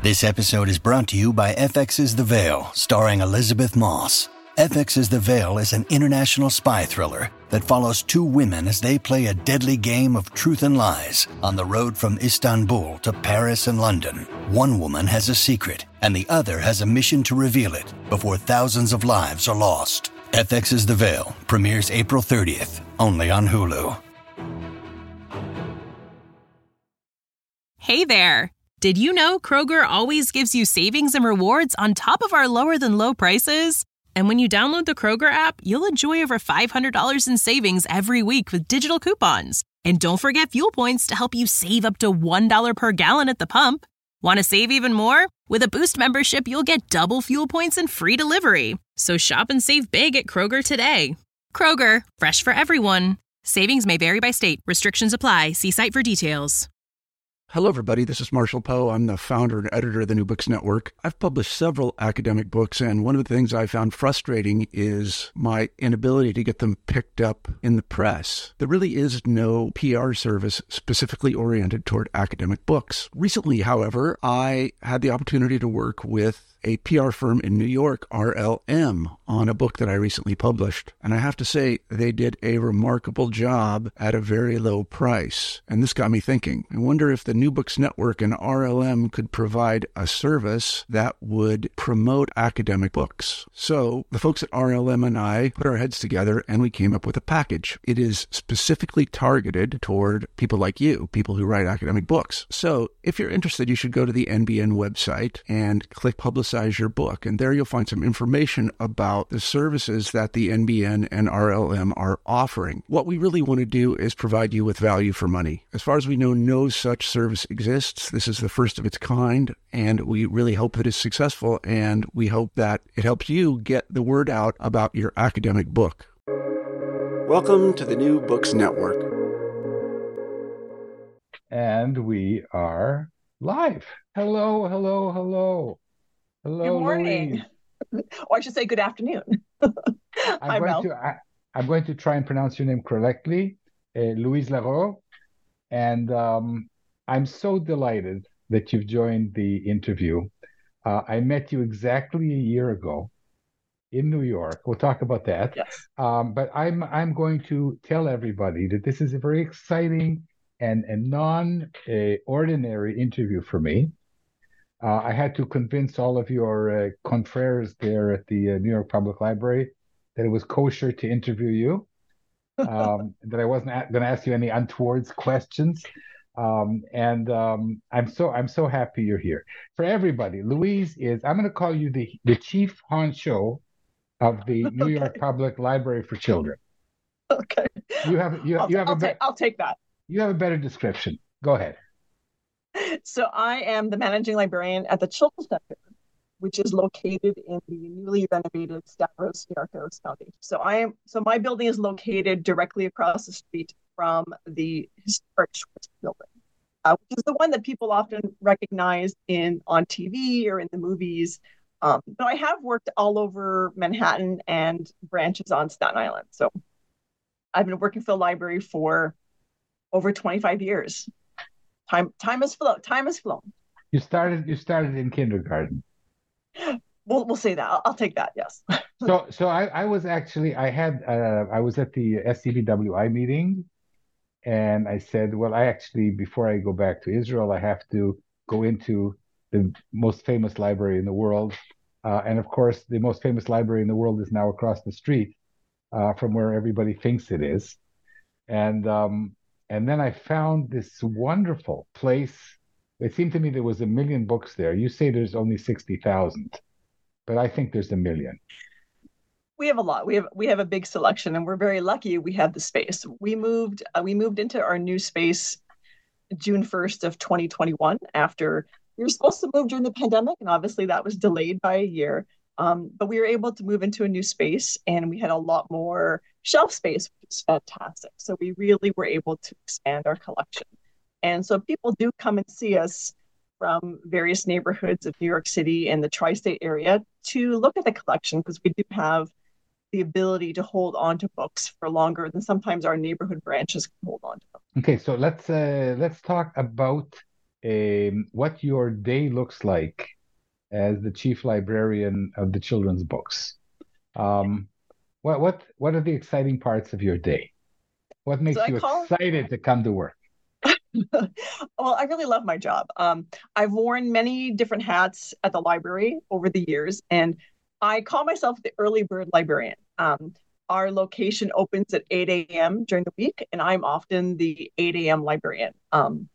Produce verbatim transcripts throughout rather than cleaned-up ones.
This episode is brought to you by F X's The Veil, starring Elizabeth Moss. F X's The Veil is an international spy thriller that follows two women as they play a deadly game of truth and lies on the road from Istanbul to Paris and London. One woman has a secret, and the other has a mission to reveal it before thousands of lives are lost. F X's The Veil premieres April thirtieth, only on Hulu. Hey there! Did you know Kroger always gives you savings and rewards on top of our lower-than-low prices? And when you download the Kroger app, you'll enjoy over five hundred dollars in savings every week with digital coupons. And don't forget fuel points to help you save up to one dollar per gallon at the pump. Want to save even more? With a Boost membership, you'll get double fuel points and free delivery. So shop and save big at Kroger today. Kroger, fresh for everyone. Savings may vary by state. Restrictions apply. See site for details. Hello, everybody. This is Marshall Poe. I'm the founder and editor of the New Books Network. I've published several academic books, and one of the things I found frustrating is my inability to get them picked up in the press. There really is no P R service specifically oriented toward academic books. Recently, however, I had the opportunity to work with a P R firm in New York, R L M, on a book that I recently published. And I have to say, they did a remarkable job at a very low price. And this got me thinking. I wonder if the New Books Network and R L M could provide a service that would promote academic books. So the folks at R L M and I put our heads together and we came up with a package. It is specifically targeted toward people like you, people who write academic books. So if you're interested, you should go to the N B N website and click Publicize your book, and there you'll find some information about the services that the N B N and R L M are offering. What we really want to do is provide you with value for money. As far as we know, no such service exists. This is the first of its kind, and we really hope that it's successful, and we hope that it helps you get the word out about your academic book. Welcome to the New Books Network. And we are live. Hello, hello, hello. Hello, good morning. Louise. Or I should say good afternoon. I'm, Hi, going Mel. to, I, I'm going to try and pronounce your name correctly, uh, Louise Larault. And um, I'm so delighted that you've joined the interview. Uh, I met you exactly a year ago in New York. We'll talk about that. Yes. Um, but I'm I'm going to tell everybody that this is a very exciting and a non-ordinary uh, interview for me. Uh, I had to convince all of your uh, confreres there at the uh, New York Public Library that it was kosher to interview you, um, that I wasn't a- going to ask you any untoward questions, um, and um, I'm so I'm so happy you're here. For everybody, Louise is I'm going to call you the the chief honcho of the New York Okay. Public Library for Children. Okay. You have you I'll, you have I'll, a ta- be- I'll take that. you have a better description. Go ahead. So I am the managing librarian at the Children's Center, which is located in the newly renovated Stavros Niarchos Foundation. So I am so my building is located directly across the street from the historic Schwartz building, uh, which is the one that people often recognize in on T V or in the movies. Um, but I have worked all over Manhattan and branches on Staten Island. So I've been working for the library for over twenty-five years. Time time has flown. Time has flown. You started you started in kindergarten. We'll we'll say that. I'll, I'll take that. Yes. So so I, I was actually I had uh, I was at the S C B W I meeting, and I said, well, I actually before I go back to Israel, I have to go into the most famous library in the world, uh, and of course, the most famous library in the world is now across the street uh, from where everybody thinks it is, and um, and then I found this wonderful place. It seemed to me there was a million books there. You say there's only sixty thousand, but I think there's a million. We have a lot. We have we have a big selection, and we're very lucky we have the space. We moved uh, we moved into our new space June first of twenty twenty-one after we were supposed to move during the pandemic, and obviously that was delayed by a year. Um, but we were able to move into a new space, and we had a lot more shelf space, which is fantastic. So we really were able to expand our collection. And so people do come and see us from various neighborhoods of New York City and the tri-state area to look at the collection, because we do have the ability to hold on to books for longer than sometimes our neighborhood branches can hold on to them. Okay, so let's uh, let's talk about um, what your day looks like as the chief librarian of the children's books. Um, what what what are the exciting parts of your day? What So makes I you call excited to come to work? well, I really love my job. Um, I've worn many different hats at the library over the years, and I call myself the early bird librarian. Um, our location opens at eight a m during the week, and I'm often the eight a m librarian. Um,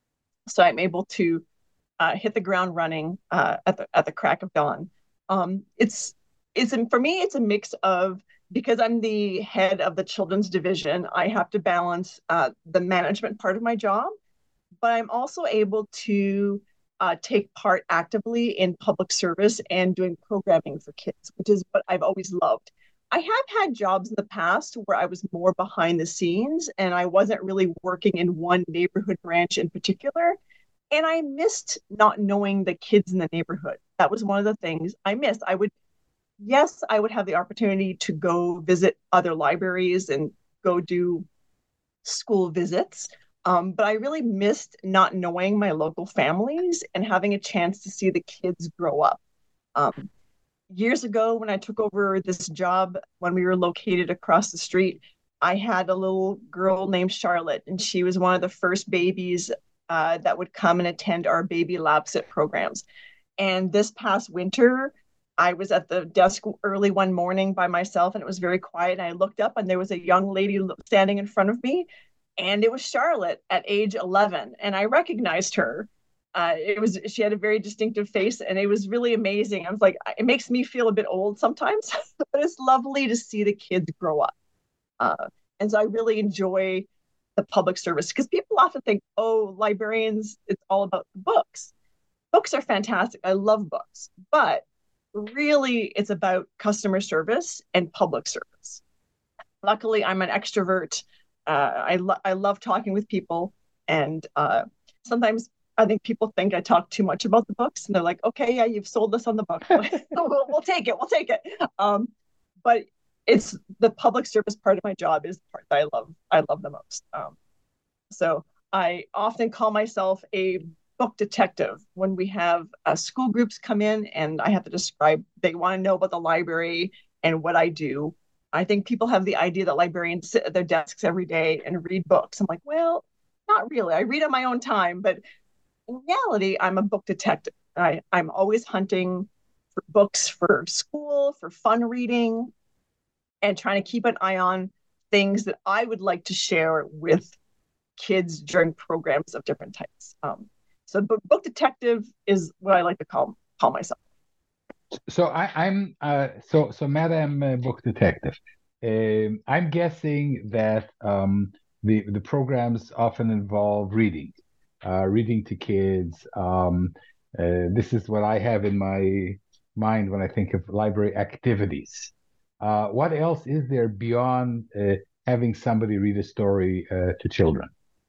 so I'm able to uh, hit the ground running uh, at the at the crack of dawn. Um, it's it's for me, it's a mix of, because I'm the head of the children's division, I have to balance uh, the management part of my job, but I'm also able to uh, take part actively in public service and doing programming for kids, which is what I've always loved. I have had jobs in the past where I was more behind the scenes and I wasn't really working in one neighborhood branch in particular. And I missed not knowing the kids in the neighborhood. That was one of the things I missed. I would, yes, I would have the opportunity to go visit other libraries and go do school visits. Um, but I really missed not knowing my local families and having a chance to see the kids grow up. Um, years ago, when I took over this job, when we were located across the street, I had a little girl named Charlotte, and she was one of the first babies uh, that would come and attend our baby lab sit programs. And this past winter, I was at the desk early one morning by myself, and it was very quiet. And I looked up, and there was a young lady standing in front of me, and it was Charlotte at age eleven, and I recognized her. Uh, it was she had a very distinctive face, and it was really amazing. I was like, it makes me feel a bit old sometimes, but it's lovely to see the kids grow up. Uh, and so I really enjoy the public service, because people often think, oh, librarians, it's all about the books. Books are fantastic. I love books, but really it's about customer service and public service. Luckily, I'm an extrovert. Uh, I, lo- I love talking with people. And uh, sometimes I think people think I talk too much about the books, and they're like, okay, yeah, you've sold us on the book. we'll, we'll take it. We'll take it. Um, but it's the public service part of my job is the part that I love. I love the most. Um, so I often call myself a book detective when we have uh, school groups come in and I have to describe, they want to know about the library and what I do. I think people have the idea that librarians sit at their desks every day and read books. I'm like, well, not really. I read on my own time, but in reality, I'm a book detective. I, I'm always hunting for books for school, for fun reading, and trying to keep an eye on things that I would like to share with kids during programs of different types. Um, so book, book detective is what I like to call call myself. So I, I'm uh, so so Madam uh, Book Detective. Um, I'm guessing that um, the the programs often involve reading, uh, reading to kids. Um, uh, this is what I have in my mind when I think of library activities. Uh, what else is there beyond uh, having somebody read a story uh, to children?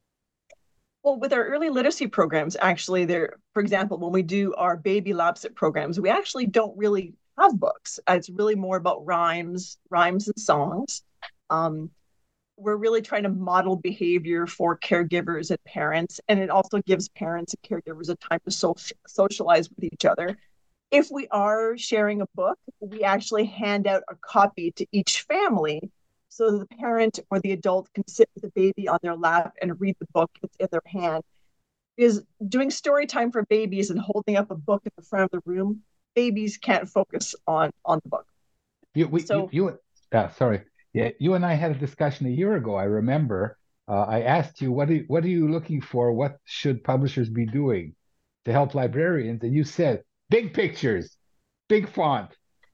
Well, with our early literacy programs, actually, there, for example, when we do our baby lab sit programs, we actually don't really have books. It's really more about rhymes, rhymes and songs. Um, we're really trying to model behavior for caregivers and parents, and it also gives parents and caregivers a time to so- socialize with each other. If we are sharing a book, we actually hand out a copy to each family so that the parent or the adult can sit with the baby on their lap and read the book that's in their hand. Because doing story time for babies and holding up a book at the front of the room, babies can't focus on on the book. You, we, So you, you uh, sorry. Yeah, you and I had a discussion a year ago. I remember. Uh, I asked you, what are you, what are you looking for? What should publishers be doing to help librarians? And you said, big pictures, big font.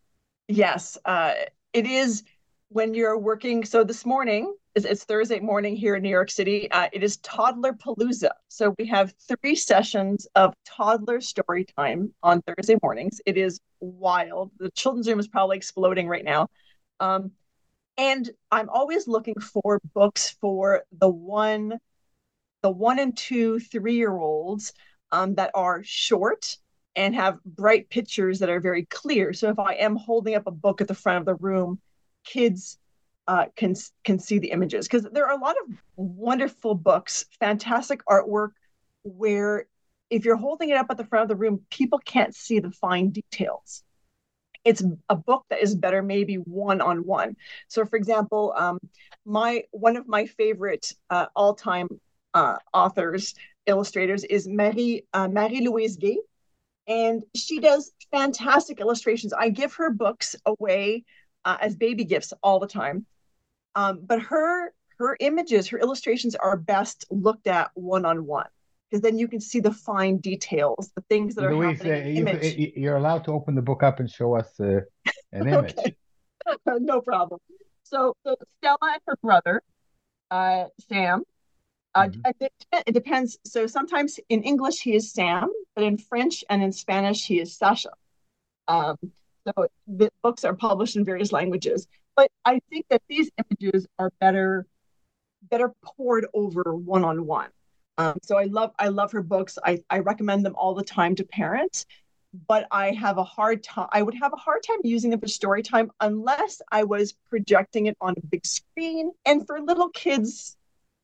yes, uh, it is when you're working. So this morning, it's, it's Thursday morning here in New York City. Uh, it is Toddler Palooza. So we have three sessions of toddler story time on Thursday mornings. It is wild. The children's room is probably exploding right now. Um, and I'm always looking for books for the one, the one and two, three-year-olds um, that are short and have bright pictures that are very clear. So if I am holding up a book at the front of the room, kids uh, can can see the images, because there are a lot of wonderful books, fantastic artwork, where if you're holding it up at the front of the room, people can't see the fine details. It's a book that is better maybe one-on-one. So for example, um, my one of my favorite uh, all-time uh, authors, illustrators is Marie, uh, Marie-Louise Gay. And she does fantastic illustrations. I give her books away uh, as baby gifts all the time. Um, but her her images, her illustrations are best looked at one-on-one, because then you can see the fine details, the things that are Louise, happening uh, in you, image. you're allowed to open the book up and show us uh, an image. Okay. No problem. So, so Stella and her brother, uh, Sam, uh, Mhm. it, it depends. So sometimes in English he is Sam, but in French and in Spanish he is Sasha. Um, so the books are published in various languages. But I think that these images are better, better poured over one-on-one. Um, so I love I love her books. I, I recommend them all the time to parents, but I have a hard time. I would have a hard time using them for story time unless I was projecting it on a big screen. And for little kids,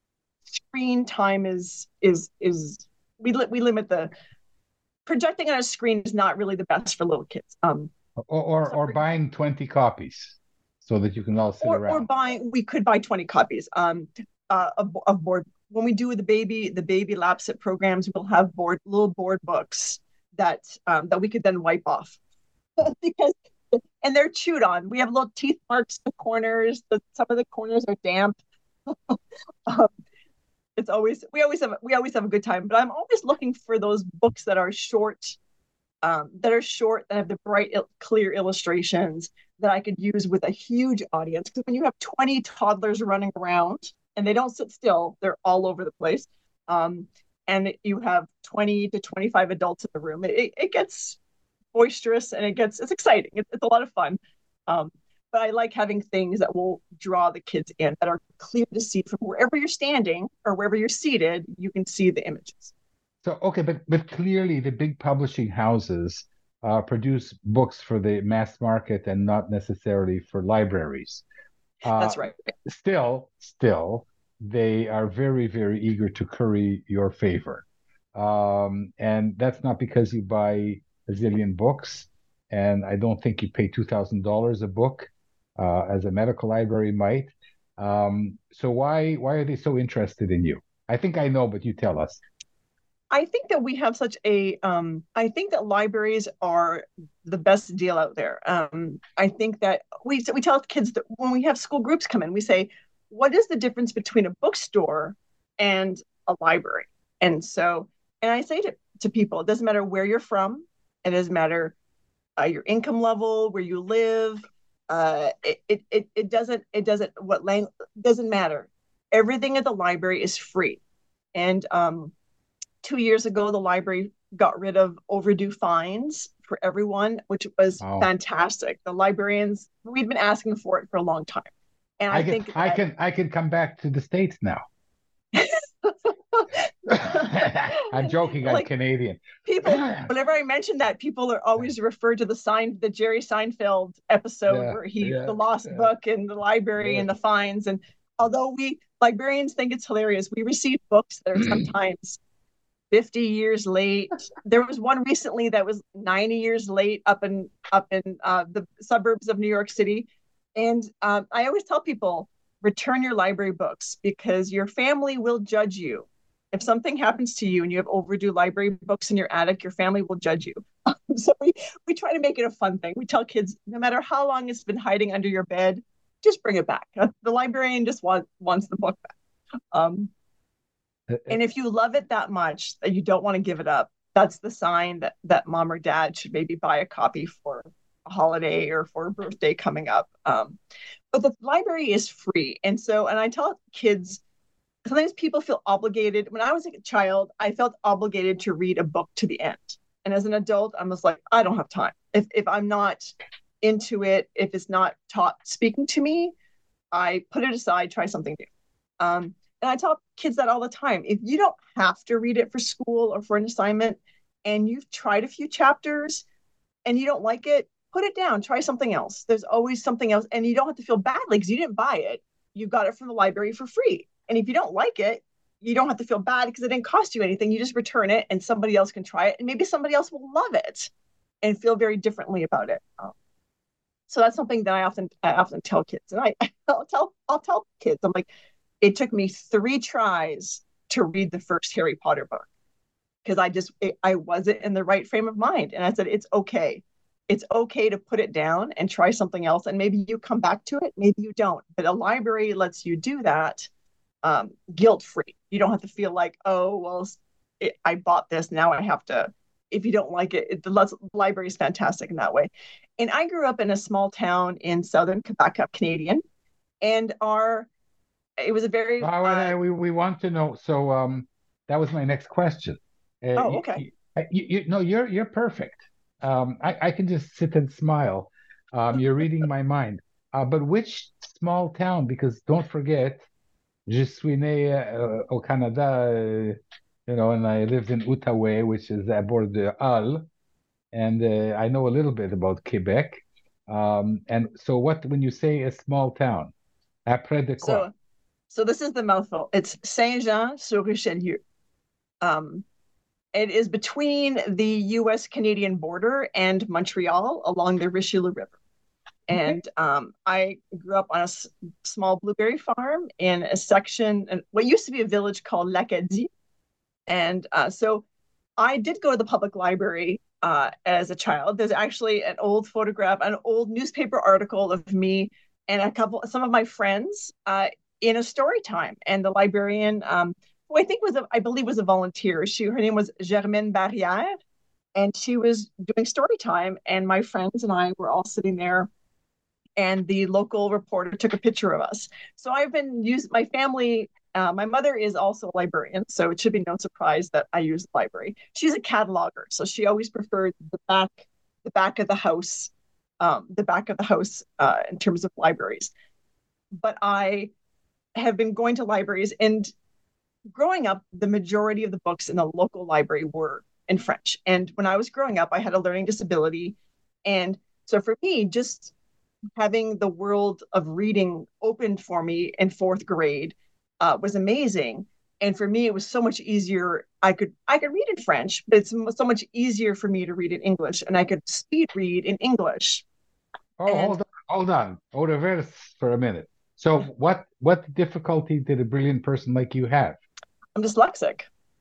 screen time is is is we li- we limit the projecting on a screen is not really the best for little kids. Um, Or or, so or for- buying twenty copies so that you can all sit or around. or buying. We could buy twenty copies um, uh, of, of board. When we do the baby the baby lapset programs, we'll have board little board books that um, that we could then wipe off because and they're chewed on. We have little teeth marks in the corners. The, some of the corners are damp. um, it's always we always have we always have a good time. But I'm always looking for those books that are short, um, that are short, that have the bright, clear illustrations that I could use with a huge audience. Because when you have twenty toddlers running around and they don't sit still, they're all over the place. Um, and you have twenty to twenty-five adults in the room. It, it gets boisterous and it gets, it's exciting. It, it's a lot of fun. Um, but I like having things that will draw the kids in, that are clear to see from wherever you're standing or wherever you're seated, you can see the images. So, okay, but but clearly the big publishing houses uh, produce books for the mass market and not necessarily for libraries. Uh, That's right. Still, still, they are very, very eager to curry your favor. Um, and that's not because you buy a zillion books, and I don't think you pay two thousand dollars a book, uh, as a medical library might. Um, so why why are they so interested in you? I think I know, but you tell us. I think that we have such a, um, I think that libraries are the best deal out there. Um, I think that we we tell kids that when we have school groups come in, we say, what is the difference between a bookstore and a library? And so, and I say to, to people, it doesn't matter where you're from. It doesn't matter uh, your income level, where you live. Uh, it, it, it, it doesn't, it doesn't, what language, doesn't matter. Everything at the library is free. And, um, two years ago, the library got rid of overdue fines for everyone, which was Oh. fantastic. The librarians, we'd been asking for it for a long time. And I, I can think I that, can I can come back to the States now. I'm joking. I'm like, Canadian. people, whenever I mention that, people are always referred to the sign, the Jerry Seinfeld episode Yeah, where he, yeah, the lost yeah. book and the library Yeah. and the fines. And although we librarians think it's hilarious, we receive books that are sometimes fifty years late. There was one recently that was ninety years late up in up in uh, the suburbs of New York City. And um, I always tell people, return your library books, because your family will judge you. If something happens to you and you have overdue library books in your attic, your family will judge you. So we, we try to make it a fun thing. We tell kids, no matter how long it's been hiding under your bed, just bring it back. The librarian just want, wants the book back. Um, and if you love it that much that you don't want to give it up, that's the sign that that mom or dad should maybe buy a copy for a holiday or for a birthday coming up. Um, but the library is free. And so, and I tell kids, sometimes people feel obligated. When I was a child, I felt obligated to read a book to the end. And as an adult, I'm just like, I don't have time. If if I'm not into it, if it's not taught speaking to me, I put it aside, try something new. Um, and I tell kids that all the time. If you don't have to read it for school or for an assignment, and you've tried a few chapters and you don't like it, put it down, try something else. There's always something else. And you don't have to feel badly because you didn't buy it. You got it from the library for free. And if you don't like it, you don't have to feel bad because it didn't cost you anything. You just return it and somebody else can try it. And maybe somebody else will love it and feel very differently about it. Um, so that's something that I often I often tell kids. And I, I'll tell I'll tell kids, I'm like, it took me three tries to read the first Harry Potter book because I just it, I wasn't in the right frame of mind. And I said, it's okay. It's okay to put it down and try something else. And maybe you come back to it, maybe you don't. But a library lets you do that um, guilt-free. You don't have to feel like, oh, well, it, I bought this. Now I have to, if you don't like it, it the, the library is fantastic in that way. And I grew up in a small town in southern Quebec. I'm Canadian. And our, it was a very... Oh, uh, we, we want to know. So um, that was my next question. Uh, oh, okay. You, you, you, no, you're, you're perfect. Um, I, I can just sit and smile. Um, you're reading my mind. Uh, but which small town? Because don't forget, je suis né uh, au Canada, uh, you know, and I lived in Outaouais, which is aboard the Hull, and uh, I know a little bit about Quebec. Um, and so, what when you say a small town, après de quoi? So, so this is the mouthful. It's Saint-Jean-sur-Richelieu. Um. It is between the U S Canadian border and Montreal along the Richelieu River. And okay. um, I grew up on a s- small blueberry farm in a section, what used to be a village called L'Acadie. And uh, so I did go to the public library uh, as a child. There's actually an old photograph, an old newspaper article of me and a couple, some of my friends uh, in a story time. And the librarian, um, who I think was, a, I believe was a volunteer. She, her name was Germaine Barrière, and she was doing story time. And my friends and I were all sitting there, and the local reporter took a picture of us. So I've been using my family. Uh, my mother is also a librarian, so it should be no surprise that I use the library. She's a cataloger, so she always preferred the back, the back of the house, um, the back of the house uh, in terms of libraries. But I have been going to libraries, and growing up, the majority of the books in the local library were in French. And when I was growing up, I had a learning disability. And so for me, just having the world of reading opened for me in fourth grade uh, was amazing. And for me, it was so much easier. I could I could read in French, but it's so much easier for me to read in English. And I could speed read in English. Oh, and... hold on, hold on. Au reverse for a minute. So what what difficulty did a brilliant person like you have? I'm dyslexic.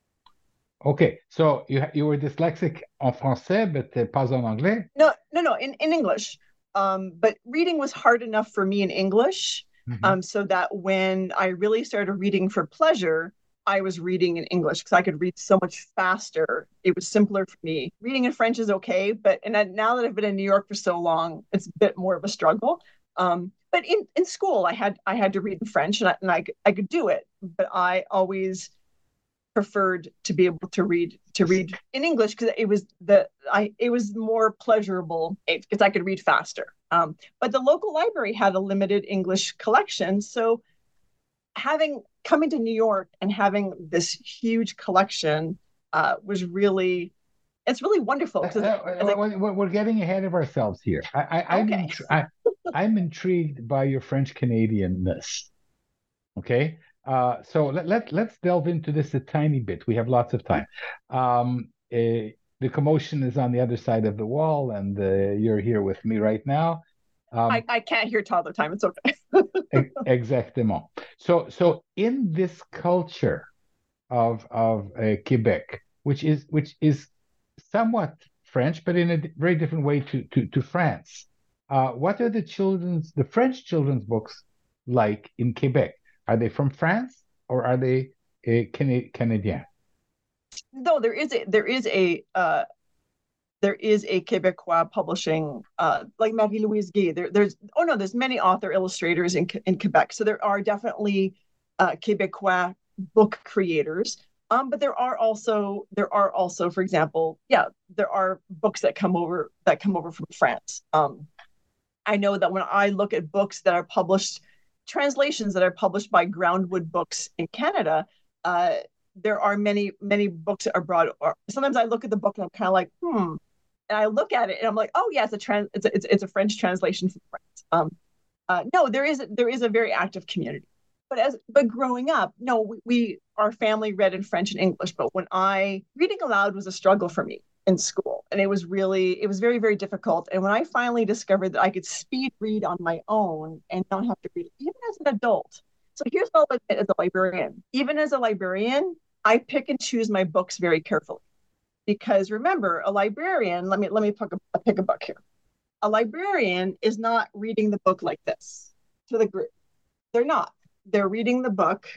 Okay, so you you were dyslexic en français, but pas en anglais? No, no, no, in, in English. Um, but reading was hard enough for me in English, mm-hmm. um, so that when I really started reading for pleasure, I was reading in English because I could read so much faster. It was simpler for me. Reading in French is okay, but and I, now that I've been in New York for so long, it's a bit more of a struggle. Um, but in, in school, I had I had to read in French, and I, and I I could do it, but I always preferred to be able to read to read in English because it was the I it was more pleasurable because I could read faster. Um, but the local library had a limited English collection, so having coming to New York and having this huge collection uh, was really it's really wonderful. Uh, uh, like, we're getting ahead of ourselves here. I, I, I'm okay. intri- I, I'm intrigued by your French Canadianness. Okay. Uh, so let, let, let's delve into this a tiny bit. We have lots of time. Um, uh, the commotion is on the other side of the wall, and uh, you're here with me right now. Um, I, I can't hear toddler time. It's okay. Exactement. So, so in this culture of of uh, Quebec, which is which is somewhat French, but in a very different way to to, to France, uh, what are the children's the French children's books like in Quebec? Are they from France or are they uh, Can- Canadian? No, there is a there is a uh, there is a Quebecois publishing uh, like Marie-Louise Gay. There, there's oh no, there's many author illustrators in in Quebec. So there are definitely uh, Quebecois book creators. Um, but there are also there are also, for example, yeah, there are books that come over that come over from France. Um, I know that when I look at books that are published. Translations that are published by Groundwood Books in Canada, uh, there are many, many books that are brought. Or sometimes I look at the book and I'm kind of like, hmm, and I look at it and I'm like, oh yeah, it's a trans, it's a, it's, it's a French translation from France. Um, uh, no, there is there is a very active community. but as but growing up, no, we, we our family read in French and English. But when I reading aloud was a struggle for me in school, and it was really it was very very difficult. And when I finally discovered that I could speed read on my own and not have to read it, even as an adult. So here's what I'll admit as a librarian. Even as a librarian, I pick and choose my books very carefully, because remember, a librarian. Let me let me pick a, pick a book here. A librarian is not reading the book like this to the group. They're not. They're reading the book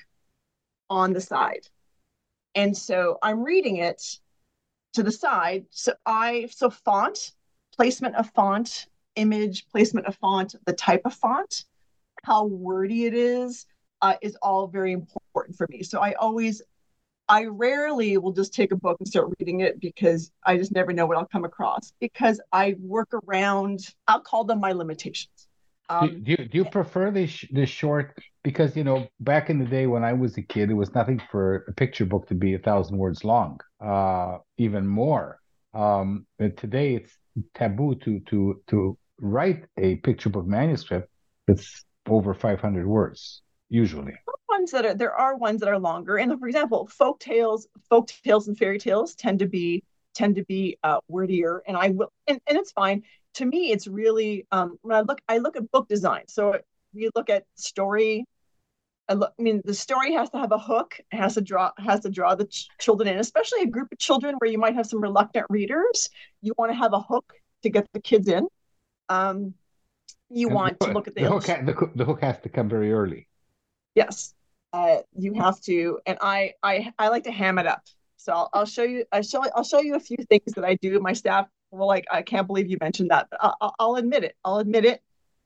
on the side. And so I'm reading it to the side. So I, so font, placement of font, image, placement of font, the type of font, how wordy it is, uh, is all very important for me. So I always, I rarely will just take a book and start reading it, because I just never know what I'll come across, because I work around, I'll call them my limitations. Um, do, do, you, do you prefer the, sh- the short? Because, you know, back in the day when I was a kid, it was nothing for a picture book to be a thousand words long, uh, even more. Um, today, it's taboo to to to write a picture book manuscript that's over five hundred words, usually. Ones that are there are ones that are longer, and for example, folk tales, folk tales and fairy tales tend to be tend to be uh, wordier, and I will, and, and it's fine. To me, it's really um, when I look, I look at book design. So you look at story. I, look, I mean, the story has to have a hook. It has to draw has to draw the ch- children in, especially a group of children where you might have some reluctant readers. You want to have a hook to get the kids in. Um, you and want the, to look at the the hook. Ha- the, the hook has to come very early. Yes, uh, you have to, and I I I like to ham it up. So I'll, I'll show you. I show I'll show you a few things that I do. My staff will like, I can't believe you mentioned that, but I'll, I'll admit it. I'll admit it.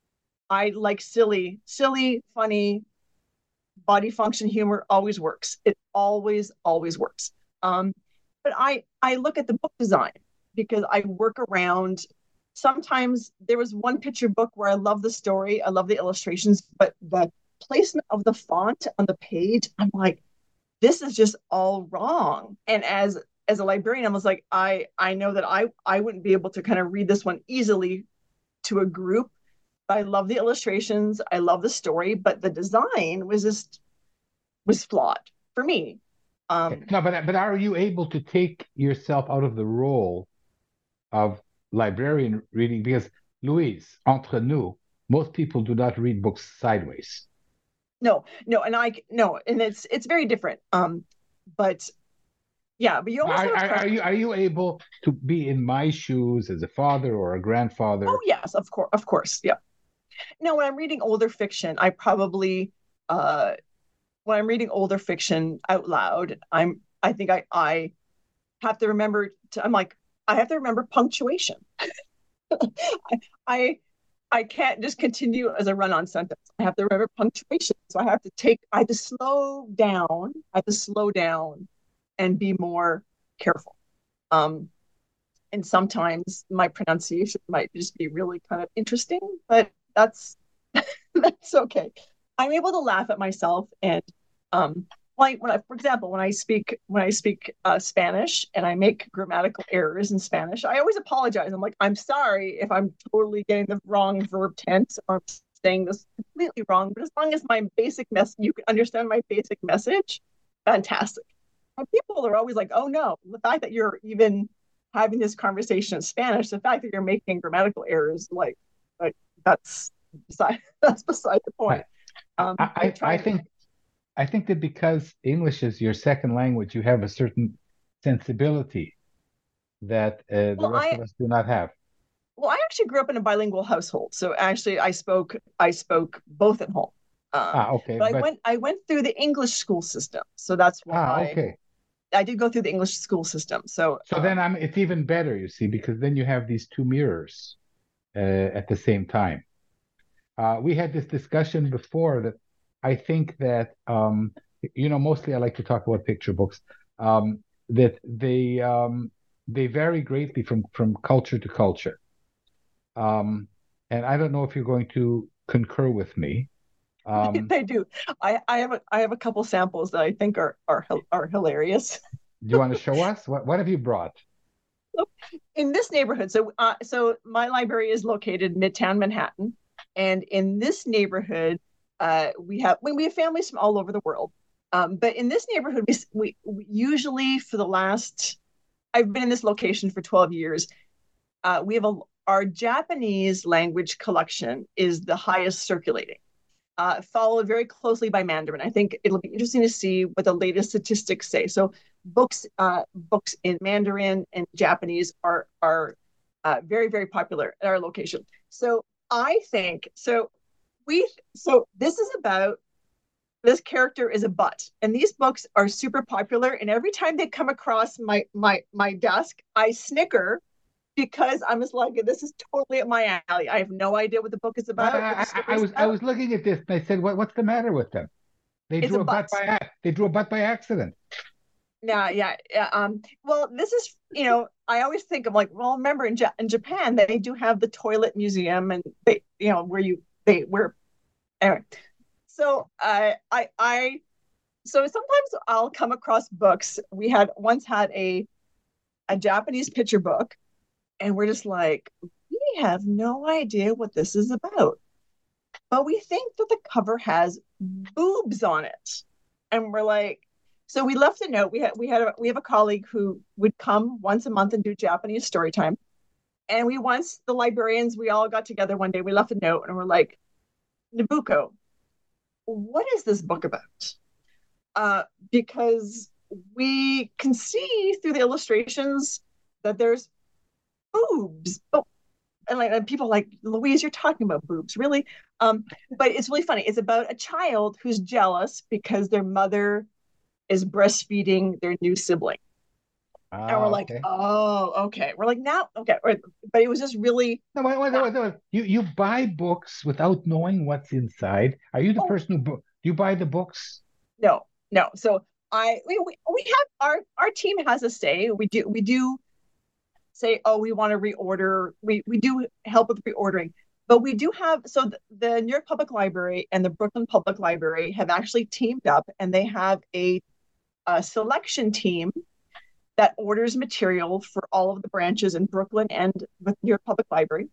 I like silly, silly, funny, body function humor always works. It always, always works. Um, but I, I look at the book design, because I work around, sometimes there was one picture book where I love the story, I love the illustrations, but the placement of the font on the page, I'm like, this is just all wrong. And as as a librarian, I was like, I I know that I I wouldn't be able to kind of read this one easily to a group. I love the illustrations, I love the story, but the design was just was flawed for me. Um, no, but but are you able to take yourself out of the role of librarian reading? Because Louise, entre nous, most people do not read books sideways. No, no, and I no, and it's it's very different. Um, but yeah, but you almost are, have are, are you are you able to be in my shoes as a father or a grandfather? Oh yes, of course, of course, yeah. No, when I'm reading older fiction, I probably uh, when I'm reading older fiction out loud, I'm I think I I have to remember to, I'm like I have to remember punctuation. I, I I can't just continue as a run-on sentence. I have to remember punctuation. So I have to take, I have to slow down. I have to slow down and be more careful. Um, and sometimes my pronunciation might just be really kind of interesting, but that's that's okay. I'm able to laugh at myself, and um, like when I, for example, when I speak when I speak uh, Spanish and I make grammatical errors in Spanish, I always apologize. I'm like, I'm sorry if I'm totally getting the wrong verb tense or saying this completely wrong. But as long as my basic mess, you can understand my basic message, fantastic. And people are always like, oh no, the fact that you're even having this conversation in Spanish, the fact that you're making grammatical errors, like, like that's beside that's beside the point. Um, I, I, I think. I think that because English is your second language, you have a certain sensibility that uh, the well, rest I, of us do not have. Well, I actually grew up in a bilingual household, so actually, I spoke I spoke both at home. Um, ah, okay. But, but I went I went through the English school system, so that's why. Ah, okay. I, I did go through the English school system, so. So um, then I'm. It's even better, you see, because then you have these two mirrors uh, at the same time. Uh, we had this discussion before that. I think that, um, you know, mostly I like to talk about picture books, um, that they um, they vary greatly from, from culture to culture. Um, and I don't know if you're going to concur with me. Um, they do. I, I have a, I have a couple samples that I think are are are hilarious. Do you want to show us? What what have you brought? In this neighborhood, so uh, so my library is located in Midtown Manhattan, and in this neighborhood, uh, we have when we have families from all over the world. Um, but in this neighborhood, we, we, we usually for the last, I've been in this location for twelve years. Uh, we have a our Japanese language collection is the highest circulating, uh, followed very closely by Mandarin. I think it'll be interesting to see what the latest statistics say. So books uh, books in Mandarin and Japanese are are uh, very, very popular at our location. So I think so. We so this is about this character is a butt, and these books are super popular. And every time they come across my my my desk, I snicker because I'm just like, this is totally at my alley. I have no idea what the book is about. I, I, I was about. I was looking at this and I said, what, what's the matter with them? They it's drew a, a butt by they drew a butt by accident. Yeah, yeah, yeah. Um, well, this is, you know, I always think of like, well, remember in, ja- in Japan they do have the toilet museum, and they, you know, where you they where anyway. So uh, I I so sometimes I'll come across books. We had once had a a Japanese picture book, and we're just like, we have no idea what this is about, but we think that the cover has boobs on it, and we're like. So we left a note. We had we had a, we have a colleague who would come once a month and do Japanese story time. And we once the librarians we all got together one day. We left a note and we're like, Nabucco, what is this book about? Uh, because we can see through the illustrations that there's boobs. Oh, and like and people are like, Louise, you're talking about boobs, really? Um, but it's really funny. It's about a child who's jealous because their mother is breastfeeding their new sibling. Oh, and we're like, okay. oh, okay. We're like, now, okay. But it was just really. No, wait, wait, wait, wait. You, you buy books without knowing what's inside. Are you the oh. person who, do you buy the books? No, no. So I, we, we, we have, our, our team has a say. We do, we do say, oh, we want to reorder. We, we do help with reordering. But we do have, so the, the New York Public Library and the Brooklyn Public Library have actually teamed up, and they have a, a selection team that orders material for all of the branches in Brooklyn and with New York Public Library.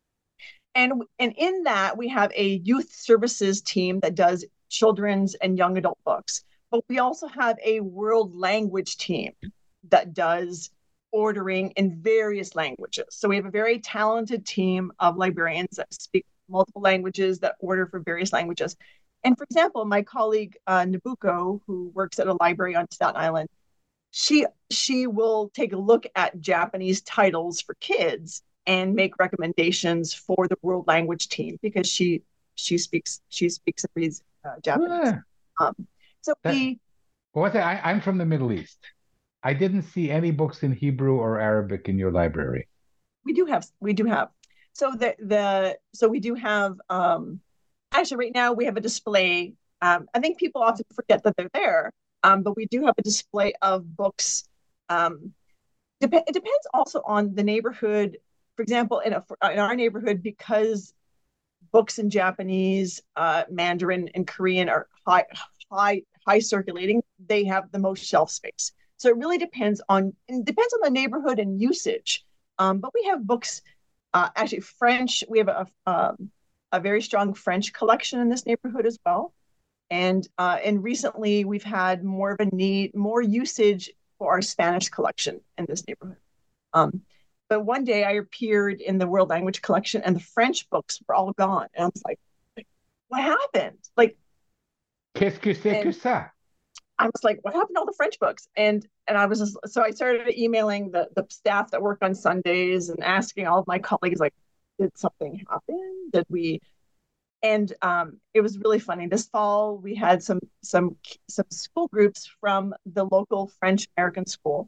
And, and in that, we have a youth services team that does children's and young adult books. But we also have a world language team that does ordering in various languages. So we have a very talented team of librarians that speak multiple languages that order for various languages. And for example, my colleague uh, Nabucco, who works at a library on Staten Island, she she will take a look at Japanese titles for kids and make recommendations for the world language team because she she speaks she speaks and reads uh, Japanese. Yeah. Um, so that, we. What's that? I, I'm from the Middle East. I didn't see any books in Hebrew or Arabic in your library. We do have, we do have. So the the so we do have. Um, actually, right now we have a display. Um, I think people often forget that they're there, um, but we do have a display of books. Um, dep- it depends also on the neighborhood. For example, in a, in our neighborhood, because books in Japanese, uh, Mandarin, and Korean are high high high circulating, they have the most shelf space. So it really depends on it depends on the neighborhood and usage. Um, but we have books, uh, actually French. We have a um, a very strong French collection in this neighborhood as well. And uh, and recently we've had more of a need, more usage for our Spanish collection in this neighborhood. Um, but one day I appeared in the world language collection, and the French books were all gone. And I was like, "What happened?" Like, qu'est-ce que c'est que ça? I was like, what happened to all the French books? And and I was just, so I started emailing the, the staff that work on Sundays and asking all of my colleagues, like, did something happen? Did we? And um, it was really funny. This fall, we had some some some school groups from the local French American school.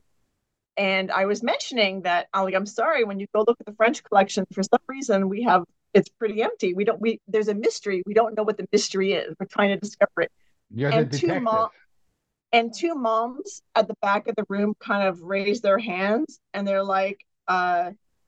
And I was mentioning that, I'm like, I'm sorry, when you go look at the French collection, for some reason, we have, it's pretty empty. We don't, we, there's a mystery. We don't know what the mystery is. We're trying to discover it. You're and the two detective. mom, And two moms at the back of the room kind of raise their hands and they're like, uh,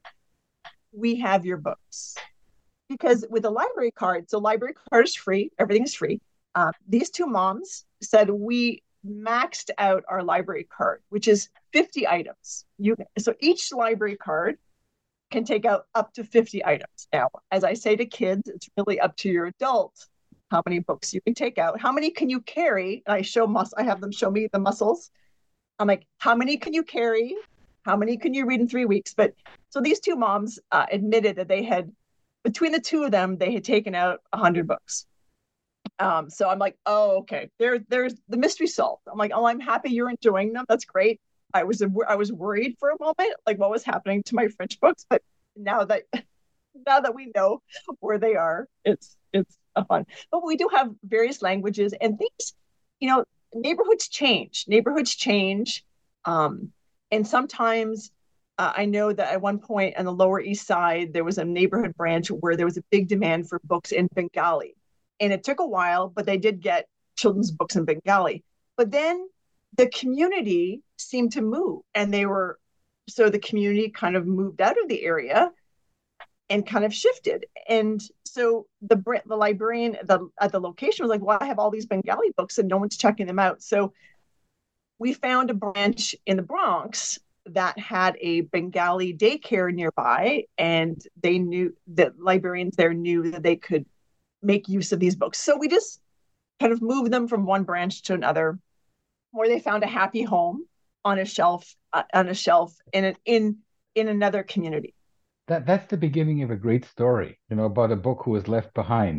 we have your books. Because with a library card, so library card is free, everything is free. Uh, these two moms said we maxed out our library card, which is fifty items. You So each library card can take out up to fifty items. Now, as I say to kids, it's really up to your adult how many books you can take out, how many can you carry? And I show mus- I have them show me the muscles. I'm like, how many can you carry? How many can you read in three weeks? But so these two moms uh, admitted that they had, between the two of them, they had taken out a hundred books. Um, so I'm like, oh, okay, there, there's the mystery solved. I'm like, oh, I'm happy you're enjoying them. That's great. I was, I was worried for a moment, like what was happening to my French books, but now that, now that we know where they are, it's, it's a fun. But we do have various languages and things, you know, neighborhoods change, neighborhoods change. Um, and sometimes uh, I know that at one point on the Lower East Side, there was a neighborhood branch where there was a big demand for books in Bengali. And it took a while, but they did get children's books in Bengali. But then the community seemed to move, and they were, so the community kind of moved out of the area and kind of shifted. And so the the librarian at the, at the location was like, well, I have all these Bengali books and no one's checking them out. So we found a branch in the Bronx that had a Bengali daycare nearby, and they knew that librarians there knew that they could make use of these books. So we just kind of moved them from one branch to another, where they found a happy home on a shelf uh, on a shelf in a, in in another community. That that's the beginning of a great story, you know, about a book who was left behind.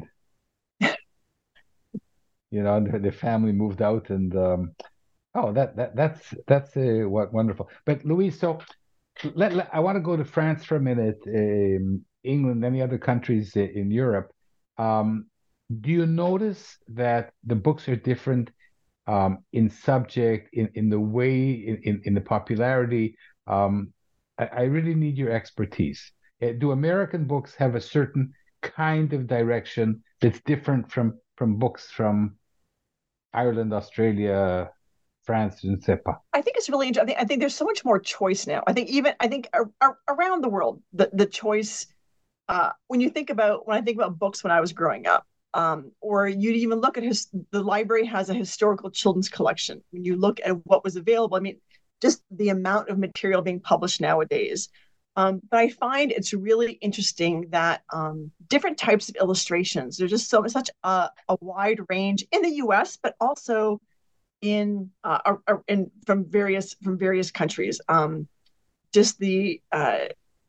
You know, the, the family moved out, and um, oh, that that that's that's uh, what wonderful. But Louise, so let, let I want to go to France for a minute, um, England, any other countries in Europe. Um, do you notice that the books are different um, in subject, in, in the way, in, in, in the popularity? Um, I, I really need your expertise. Uh, do American books have a certain kind of direction that's different from, from books from Ireland, Australia, France, et cetera? I think it's really interesting. I think, I think there's so much more choice now. I think even, I think ar- ar- around the world, the, the choice, Uh, when you think about, when I think about books when I was growing up, um, or you even look at his, the library has a historical children's collection. When you look at what was available, I mean, just the amount of material being published nowadays. Um, but I find it's really interesting that um, different types of illustrations, there's just so such a, a wide range in the U S, but also in, uh, in from various from various countries. Um, just the uh,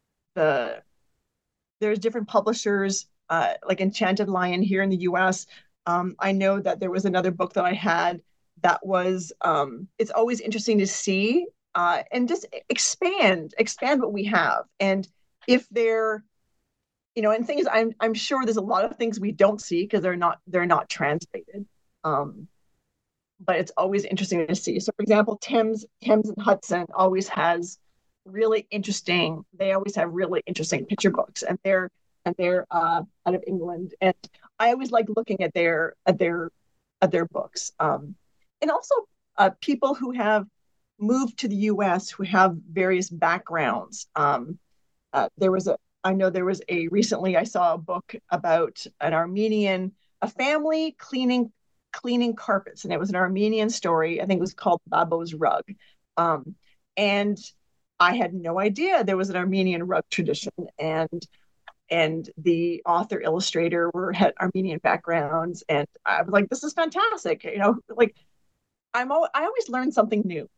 the There's different publishers, uh, like Enchanted Lion here in the U S. Um, I know that there was another book that I had that was, um, it's always interesting to see uh, and just expand, expand what we have. And if they're, you know, and things, I'm, I'm sure there's a lot of things we don't see because they're not, they're not translated. Um, but it's always interesting to see. So for example, Thames, Thames and Hudson always has really interesting, they always have really interesting picture books, and they're and they're uh out of England, and I always like looking at their at their at their books, um and also uh people who have moved to the U S who have various backgrounds. um uh, there was a I know there was a recently I saw a book about an Armenian, a family cleaning cleaning carpets, and it was an Armenian story. I think it was called Babo's Rug. um and I had no idea there was an Armenian rug tradition, and and the author illustrator were had Armenian backgrounds, and I was like, this is fantastic. You know, like I'm al- I always learn something new.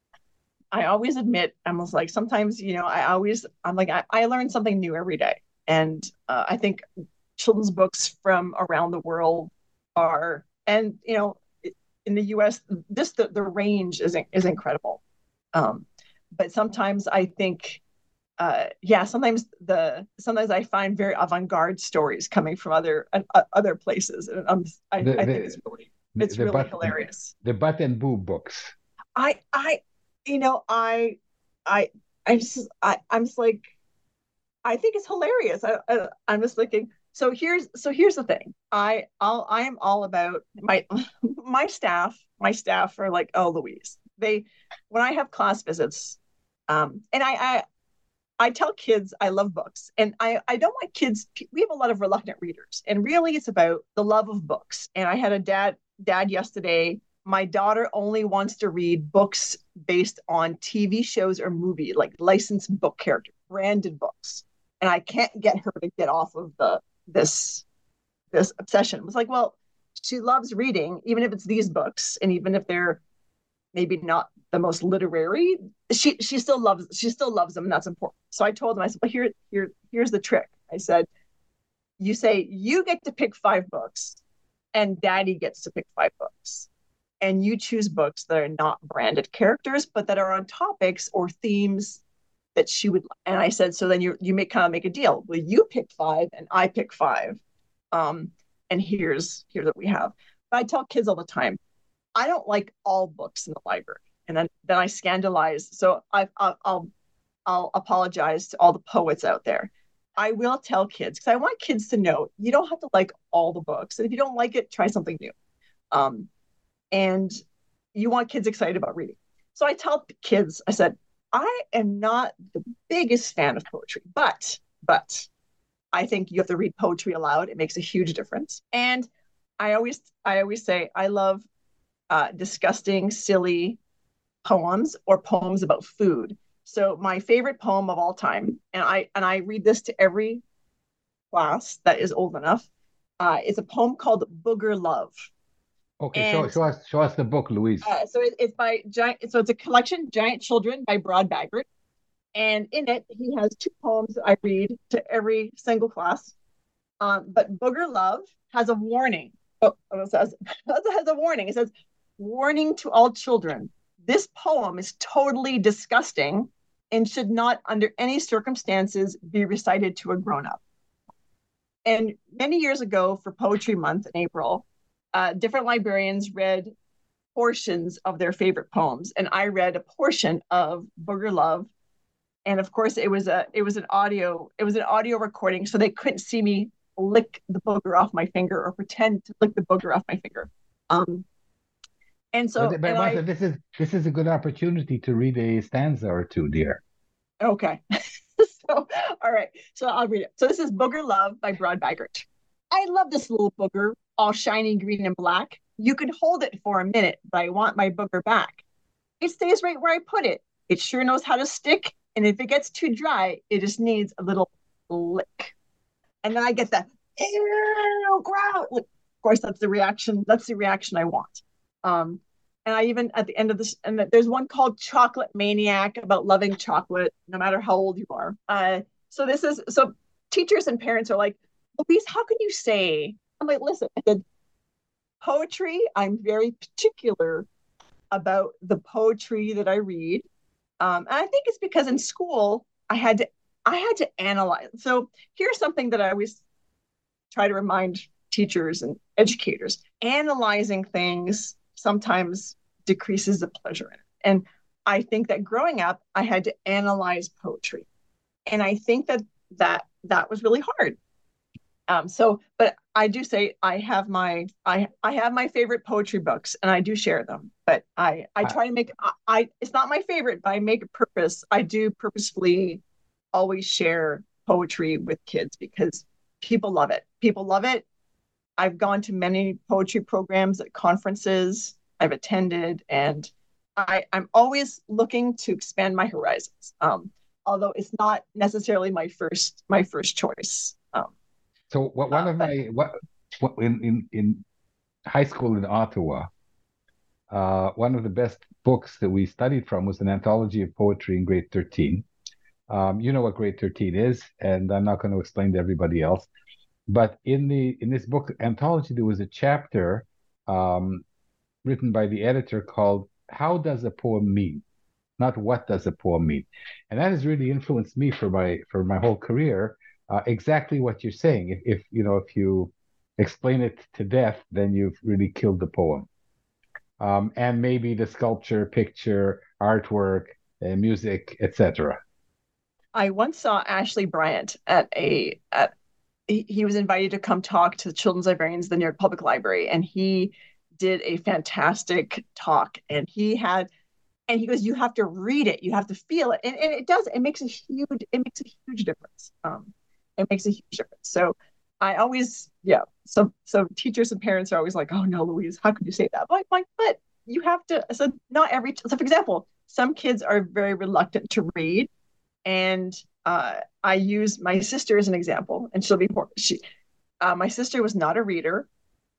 I always admit I was like sometimes, you know, I always I'm like I, I learn something new every day, and uh, I think children's books from around the world are, and you know, in the U S, this the, the range is is incredible. Um, But sometimes I think, uh, yeah, sometimes the sometimes I find very avant-garde stories coming from other uh, other places, and I'm, I, The, I the, think it's really it's the, really but, hilarious. The Butt and Boo books. I I you know I I I just I I'm just like I think it's hilarious. I, I I'm just thinking. So here's so here's the thing. I I'll I am all about my my staff. My staff are like, oh, Louise. They when I have class visits. Um, and I, I, I tell kids I love books, and I, I don't want kids. We have a lot of reluctant readers, and really, it's about the love of books. And I had a dad, dad yesterday. My daughter only wants to read books based on T V shows or movie, like licensed book characters, branded books, and I can't get her to get off of the this this obsession. It was like, well, she loves reading, even if it's these books, and even if they're maybe not the most literary, she she still loves she still loves them, and that's important. So I told them, I said, well, here here here's the trick. I said, you say you get to pick five books, and Daddy gets to pick five books, and you choose books that are not branded characters, but that are on topics or themes that she would. And I said, so then you you make kind of make a deal. Well, you pick five, and I pick five, um, and here's here's what we have. But I tell kids all the time, I don't like all books in the library, and then then I scandalize. So I I'll I'll, I'll apologize to all the poets out there. I will tell kids, because I want kids to know you don't have to like all the books, and if you don't like it, try something new. Um, and you want kids excited about reading. So I tell kids, I said, I am not the biggest fan of poetry, but but I think you have to read poetry aloud. It makes a huge difference. And I always I always say I love uh, disgusting, silly poems or poems about food. So my favorite poem of all time, and I and I read this to every class that is old enough, uh, is a poem called Booger Love. Okay, show, And show us show us the book, Louise. uh, so it, it's by giant. So it's a collection, Giant Children by Brad Baggart, and in it he has two poems that I read to every single class. Um, but Booger Love has a warning. Oh, it says it has a warning. It says, "Warning to all children: this poem is totally disgusting and should not, under any circumstances, be recited to a grown-up." And many years ago, for Poetry Month in April, uh, different librarians read portions of their favorite poems, and I read a portion of Booger Love. And of course, it was a it was an audio it was an audio recording, so they couldn't see me lick the booger off my finger or pretend to lick the booger off my finger. Um, and so, But, but and Martha, I, this is this is a good opportunity to read a stanza or two, dear. okay. So, all right. So I'll read it. So this is Booger Love by Brad Baggart. I love this little booger, all shiny green and black. You can hold it for a minute, but I want my booger back. It stays right where I put it. It sure knows how to stick, and if it gets too dry, it just needs a little lick. And then I get that, ew, grout. Of course, that's the reaction. That's the reaction I want. Um, and I even at the end of this, and there's one called Chocolate Maniac about loving chocolate, no matter how old you are. Uh, so this is so teachers and parents are like, Louise, how can you say? I'm like, listen, I said, poetry. I'm very particular about the poetry that I read, um, and I think it's because in school I had to I had to analyze. So here's something that I always try to remind teachers and educators: analyzing things sometimes decreases the pleasure in it. And I think that growing up, I had to analyze poetry. And I think that that, that was really hard. Um, so, but I do say I have my, I, I have my favorite poetry books, and I do share them, but I, I try to make, I, I, it's not my favorite, but I make a purpose. I do purposefully always share poetry with kids because people love it. People love it. I've gone to many poetry programs at conferences I've attended, and I, I'm always looking to expand my horizons. Um, although it's not necessarily my first my first choice. Um, So what, one uh, of but, my what, what in, in in high school in Ottawa, uh, one of the best books that we studied from was an anthology of poetry in grade thirteen. Um, you know what grade thirteen is, and I'm not going to explain to everybody else. But in the in this book anthology, there was a chapter um, written by the editor called "How Does a Poem Mean?" Not "What Does a Poem Mean?" And that has really influenced me for my for my whole career. Uh, exactly what you're saying. If, if you know, if you explain it to death, then you've really killed the poem. Um, and maybe the sculpture, picture, artwork, uh, music, et cetera. I once saw Ashley Bryant at a at he, he was invited to come talk to the children's librarians at the New York Public Library, and he did a fantastic talk. And he had, and he goes, "You have to read it, you have to feel it," and, and it does. It makes a huge, it makes a huge difference. Um, it makes a huge difference. So I always, yeah. So so teachers and parents are always like, "Oh no, Louise, how could you say that?" Like, like, but you have to. So not every. So for example, some kids are very reluctant to read. And uh, I use my sister as an example, and she'll be more. She, uh, my sister was not a reader.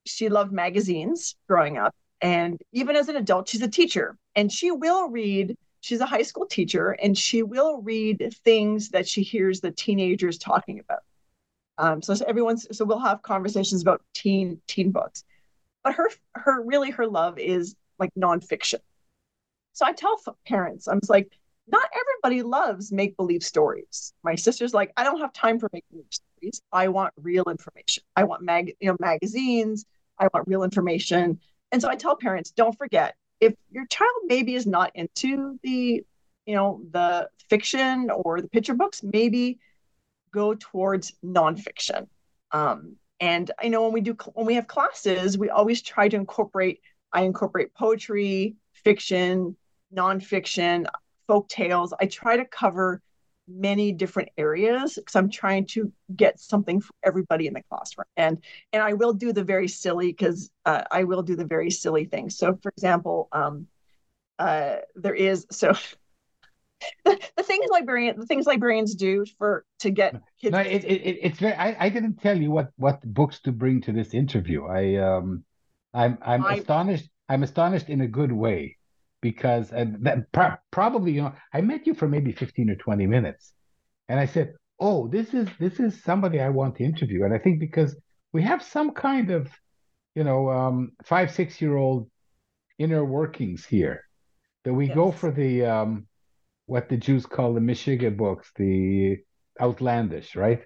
she loved magazines growing up. And even as an adult, she's a teacher, and she will read. She's a high school teacher, and she will read things that she hears the teenagers talking about. Um, so, so everyone's so we'll have conversations about teen teen books. But her her really her love is like nonfiction. So I tell parents, I'm just like, not everybody loves make believe stories. My sister's like, I don't have time for make believe stories. I want real information. I want mag you know magazines. I want real information. And so I tell parents, don't forget, if your child maybe is not into the, you know, the fiction or the picture books, maybe go towards nonfiction. Um, and I know when we do, when we have classes, we always try to incorporate, I incorporate poetry, fiction, nonfiction, folk tales. I try to cover many different areas because I'm trying to get something for everybody in the classroom. And and I will do the very silly because uh, I will do the very silly things. So for example, um, uh, there is so the, the things librarian the things librarians do for to get kids. No, it, it, it's very. I, I didn't tell you what what books to bring to this interview. I um, I'm I'm I, astonished. I'm astonished in a good way. Because and that pro- probably, you know, I met you for maybe fifteen or twenty minutes. And I said, oh, this is this is somebody I want to interview. And I think because we have some kind of, you know, um, five, six year old inner workings here, that we yes. go for the, um, what the Jews call the Michigan books, the outlandish, right?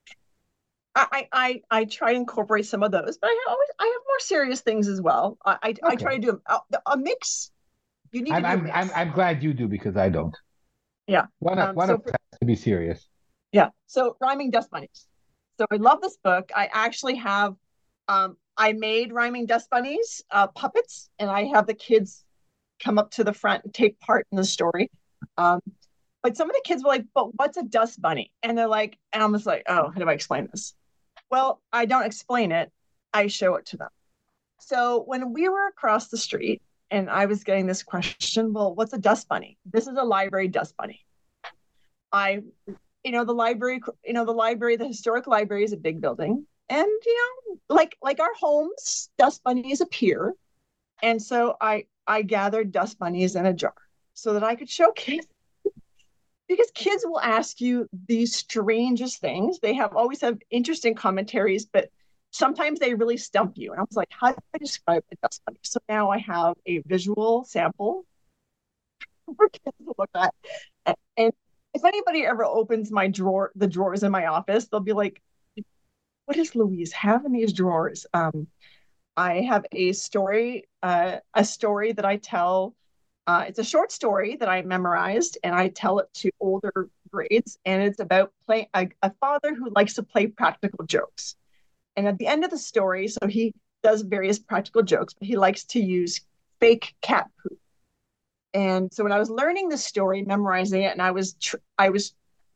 I, I I try to incorporate some of those, but I always I have more serious things as well. I I, okay. I try to do a, a mix. You need I'm, to do I'm, I'm, I'm glad you do because I don't. Yeah. One of, um, one so of for, has to be serious. Yeah. So Rhyming Dust Bunnies. So I love this book. I actually have, um, I made Rhyming Dust Bunnies uh, puppets, and I have the kids come up to the front and take part in the story. Um, but some of the kids were like, but what's a dust bunny? And they're like, and I'm just like, oh, how do I explain this? Well, I don't explain it. I show it to them. So when we were across the street, and I was getting this question, well, what's a dust bunny? This is a library dust bunny. I, you know, the library, you know, the library, the historic library is a big building. And, you know, like, like our homes, dust bunnies appear. And so I, I gathered dust bunnies in a jar so that I could show kids. Because kids will ask you these strangest things. They have always have interesting commentaries, but sometimes they really stump you. And I was like, how do I describe a dust bunny? So now I have a visual sample for kids to look at. And if anybody ever opens my drawer, the drawers in my office, they'll be like, what does Louise have in these drawers? Um, I have a story, uh, a story that I tell. Uh, it's a short story that I memorized, and I tell it to older grades. And it's about play, a, a father who likes to play practical jokes. And at the end of the story, so he does various practical jokes, but he likes to use fake cat poop. And so when I was learning this story, memorizing it, and I was tr- I was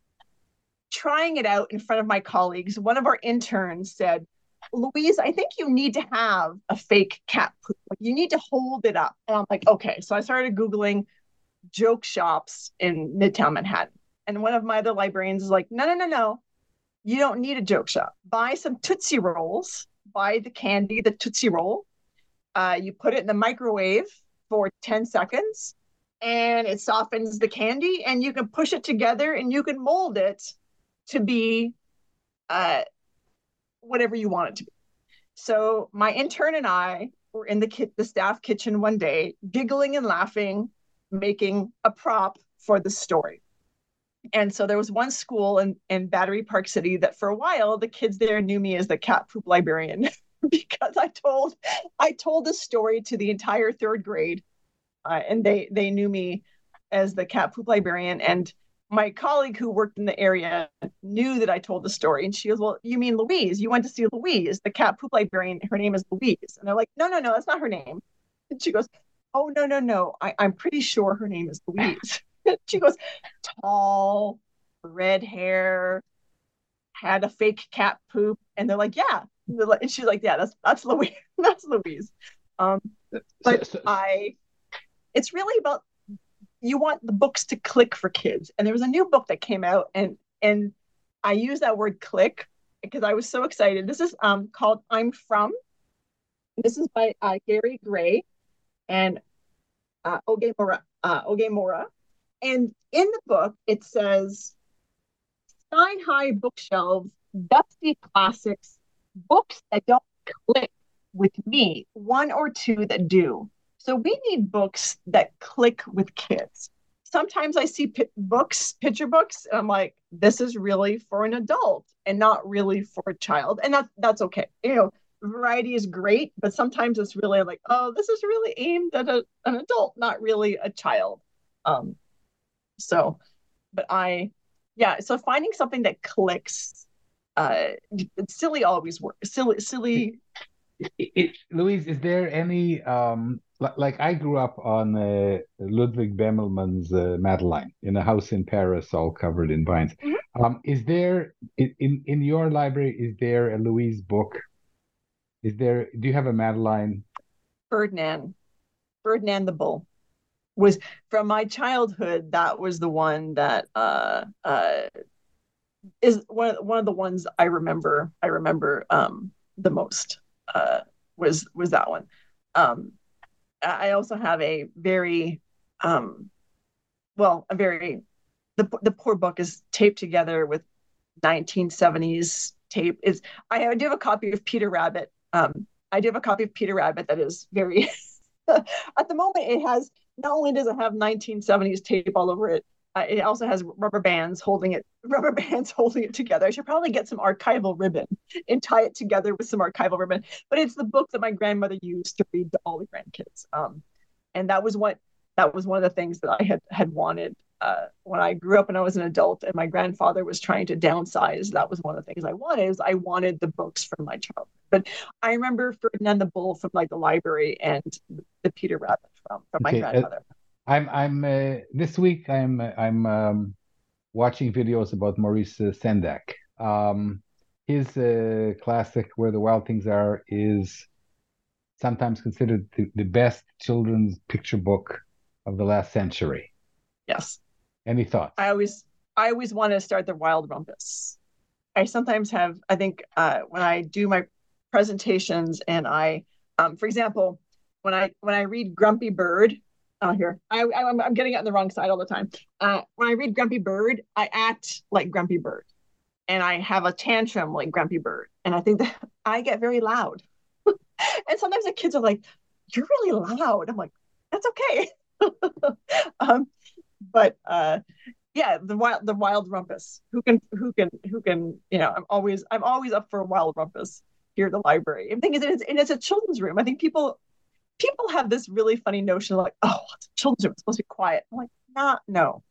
trying it out in front of my colleagues, one of our interns said, Louise, I think you need to have a fake cat poop. Like, you need to hold it up. And I'm like, okay. So I started Googling joke shops in Midtown Manhattan. And one of my other librarians is like, no, no, no, no. You don't need a joke shop. Buy some Tootsie Rolls. Buy the candy, the Tootsie Roll. Uh, you put it in the microwave for ten seconds, and it softens the candy, and you can push it together, and you can mold it to be uh, whatever you want it to be. So my intern and I were in the ki- the staff kitchen one day, giggling and laughing, making a prop for the story. And so there was one school in, in Battery Park City that for a while, the kids there knew me as the cat poop librarian because I told I told the story to the entire third grade. Uh, and they they knew me as the cat poop librarian. And my colleague who worked in the area knew that I told the story. And she goes, well, you mean Louise? You went to see Louise, the cat poop librarian. Her name is Louise. And they're like, no, no, no, that's not her name. And she goes, oh, no, no, no. I, I'm pretty sure her name is Louise. She goes, tall, red hair, had a fake cat poop. And they're like, yeah. And, like, and she's like, yeah, that's that's Louise. That's Louise. Um, but so, so, I, it's really about, you want the books to click for kids. And there was a new book that came out, and and I use that word click because I was so excited. This is um called I'm From. This is by uh, Gary Gray and uh, Oge Mora, uh, Oge Mora. And in the book, it says, sky-high bookshelves, dusty classics, books that don't click with me, one or two that do. So we need books that click with kids. Sometimes I see p- books, picture books, and I'm like, this is really for an adult and not really for a child. And that, that's okay. You know, variety is great, but sometimes it's really like, oh, this is really aimed at a, an adult, not really a child. Um, so, but I, yeah, so finding something that clicks, uh, silly always works. Silly, silly. It, it, Louise, is there any um like I grew up on uh, Ludwig Bemelman's uh, Madeline in a house in Paris, all covered in vines. Mm-hmm. Um, is there in in your library? Is there a Louise book? Is there? Do you have a Madeline? Ferdinand, Ferdinand the Bull, was from my childhood. That was the one that uh uh is one of, one of the ones I remember. I remember um the most uh was was that one. Um, I also have a very, um, well, a very, the the poor book is taped together with nineteen seventies tape. Is I, I do have a copy of Peter Rabbit. Um, I do have a copy of Peter Rabbit that is very, at the moment it has, not only does it have nineteen seventies tape all over it, uh, it also has rubber bands holding it, rubber bands holding it together. I should probably get some archival ribbon and tie it together with some archival ribbon. But it's the book that my grandmother used to read to all the grandkids. Um, and that was what that was one of the things that I had had wanted uh, when I grew up and I was an adult. And my grandfather was trying to downsize. That was one of the things I wanted. Is I wanted the books from my childhood. But I remember Ferdinand the Bull from like the library and the Peter Rabbit from from okay, my grandmother. Uh- I'm I'm uh, this week I'm I'm um, watching videos about Maurice uh, Sendak. Um, his uh, classic "Where the Wild Things Are" is sometimes considered the, the best children's picture book of the last century. Yes. Any thoughts? I always I always want to start the Wild Rumpus. I sometimes have. I think uh, when I do my presentations and I, um, for example, when I when I read Grumpy Bird. Oh, here. I, I, I'm getting it on the wrong side all the time. Uh, when I read Grumpy Bird, I act like Grumpy Bird. And I have a tantrum like Grumpy Bird. And I think that I get very loud. And sometimes the kids are like, you're really loud. I'm like, that's okay. um, but uh, yeah, the wild the wild rumpus. Who can who can who can, you know, I'm always I'm always up for a wild rumpus here at the library. And the thing is, it's, and it's a children's room. I think people People have this really funny notion of like, oh, it's a children's room. It's supposed to be quiet. I'm like, nah, no.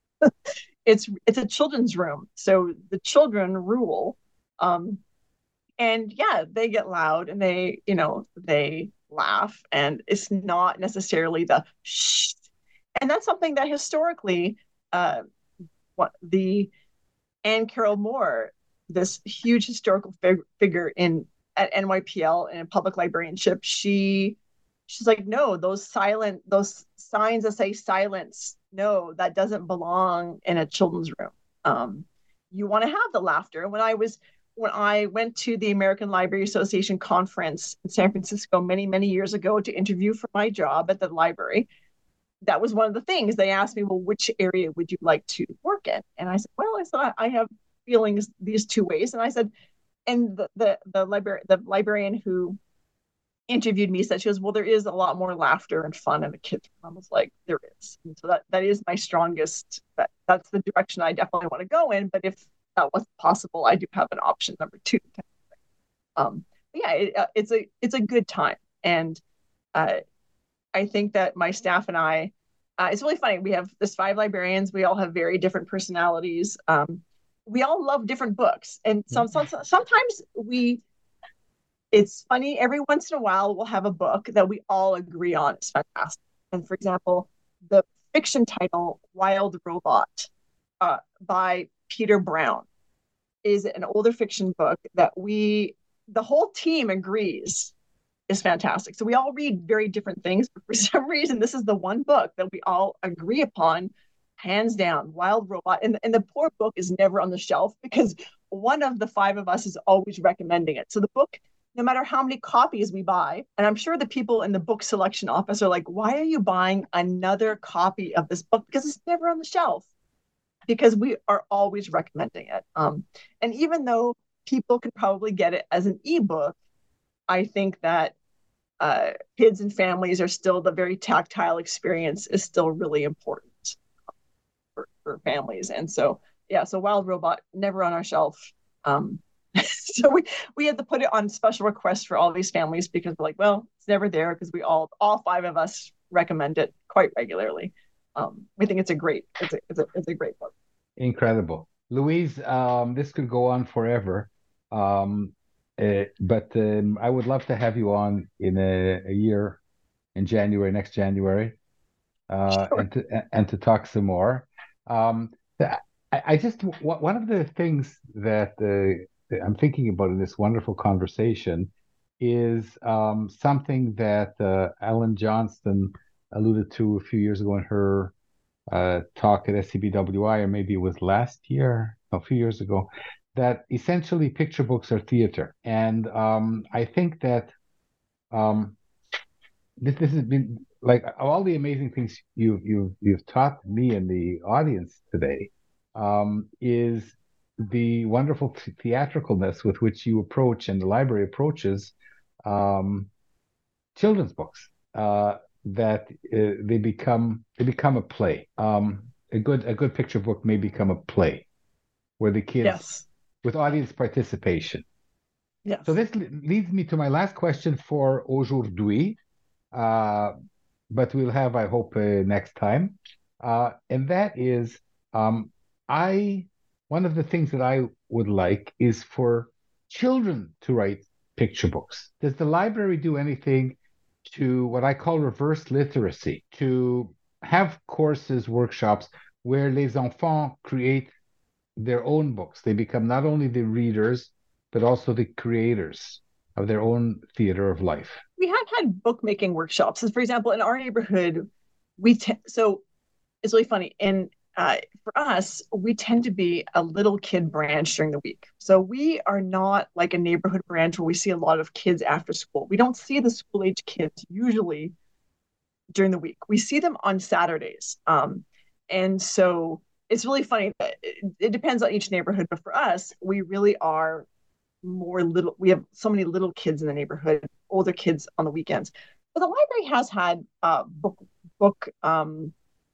it's it's a children's room. So the children rule. Um, and yeah, they get loud and they, you know, they laugh. And it's not necessarily the shh. And that's something that historically, uh, what the Anne Carroll Moore, this huge historical fig- figure in at N Y P L and in public librarianship, she She's like, no, those silent, those signs that say silence, no, that doesn't belong in a children's room. Um, you want to have the laughter. When I was, when I went to the American Library Association conference in San Francisco many, many years ago to interview for my job at the library, that was one of the things they asked me, well, which area would you like to work in? And I said, well, I said, I have feelings these two ways. And I said, and the, the, the, libra- the librarian who interviewed me said, she goes, well, there is a lot more laughter and fun in a kid's room. I was like, there is. And so that, that is my strongest, that, that's the direction I definitely want to go in. But if that wasn't possible, I do have an option number two. Um, yeah, it, uh, it's a, it's a good time. And uh, I think that my staff and I, uh, it's really funny. We have this five librarians. We all have very different personalities. Um, we all love different books. And some, some, sometimes we, it's funny, every once in a while, we'll have a book that we all agree on. It's fantastic. And for example, the fiction title, Wild Robot, uh, by Peter Brown, is an older fiction book that we, the whole team agrees is fantastic. So we all read very different things, but for some reason, this is the one book that we all agree upon, hands down, Wild Robot. And, and the poor book is never on the shelf because one of the five of us is always recommending it. So the book no matter how many copies we buy, and I'm sure the people in the book selection office are like, why are you buying another copy of this book? Because it's never on the shelf. Because we are always recommending it. Um, and even though people could probably get it as an ebook, I think that uh, kids and families are still, the very tactile experience is still really important for, for families. And so, yeah, so Wild Robot, never on our shelf. Um, so we, we had to put it on special request for all these families because we're like, well, it's never there because we all, all five of us recommend it quite regularly. Um, we think it's a great, it's a, it's a, it's a great book. Incredible. Louise, um, this could go on forever. Um, uh, but um, I would love to have you on in a, a year, in January, next January, uh, Sure. and to and to talk some more. Um, I, I just one of the things that uh, I'm thinking about in this wonderful conversation is um, something that uh, Ellen Johnston alluded to a few years ago in her uh, talk at S C B W I, or maybe it was last year, a few years ago, that essentially picture books are theater. And um, I think that um, this this has been like all the amazing things you've you've you've taught me and the audience today um, is the wonderful th- theatricalness with which you approach and the library approaches um, children's books. Uh, that uh, they become they become a play. Um, a good a good picture book may become a play, where the kids Yes. with audience participation. Yes. So this le- leads me to my last question for aujourd'hui, uh, but we'll have, I hope, uh, next time, uh, and that is, um, I one of the things that I would like is for children to write picture books. Does the library do anything to what I call reverse literacy, to have courses, workshops where les enfants create their own books? They become not only the readers, but also the creators of their own theater of life. We have had bookmaking workshops. So for example, in our neighborhood, we te- so it's really funny. And uh, for us, we tend to be a little kid branch during the week. So we are not like a neighborhood branch where we see a lot of kids after school. We don't see the school age kids usually during the week. We see them on Saturdays. Um, and so it's really funny that it, it depends on each neighborhood. But for us, we really are more little. We have so many little kids in the neighborhood, older kids on the weekends. But the library has had uh, book book um,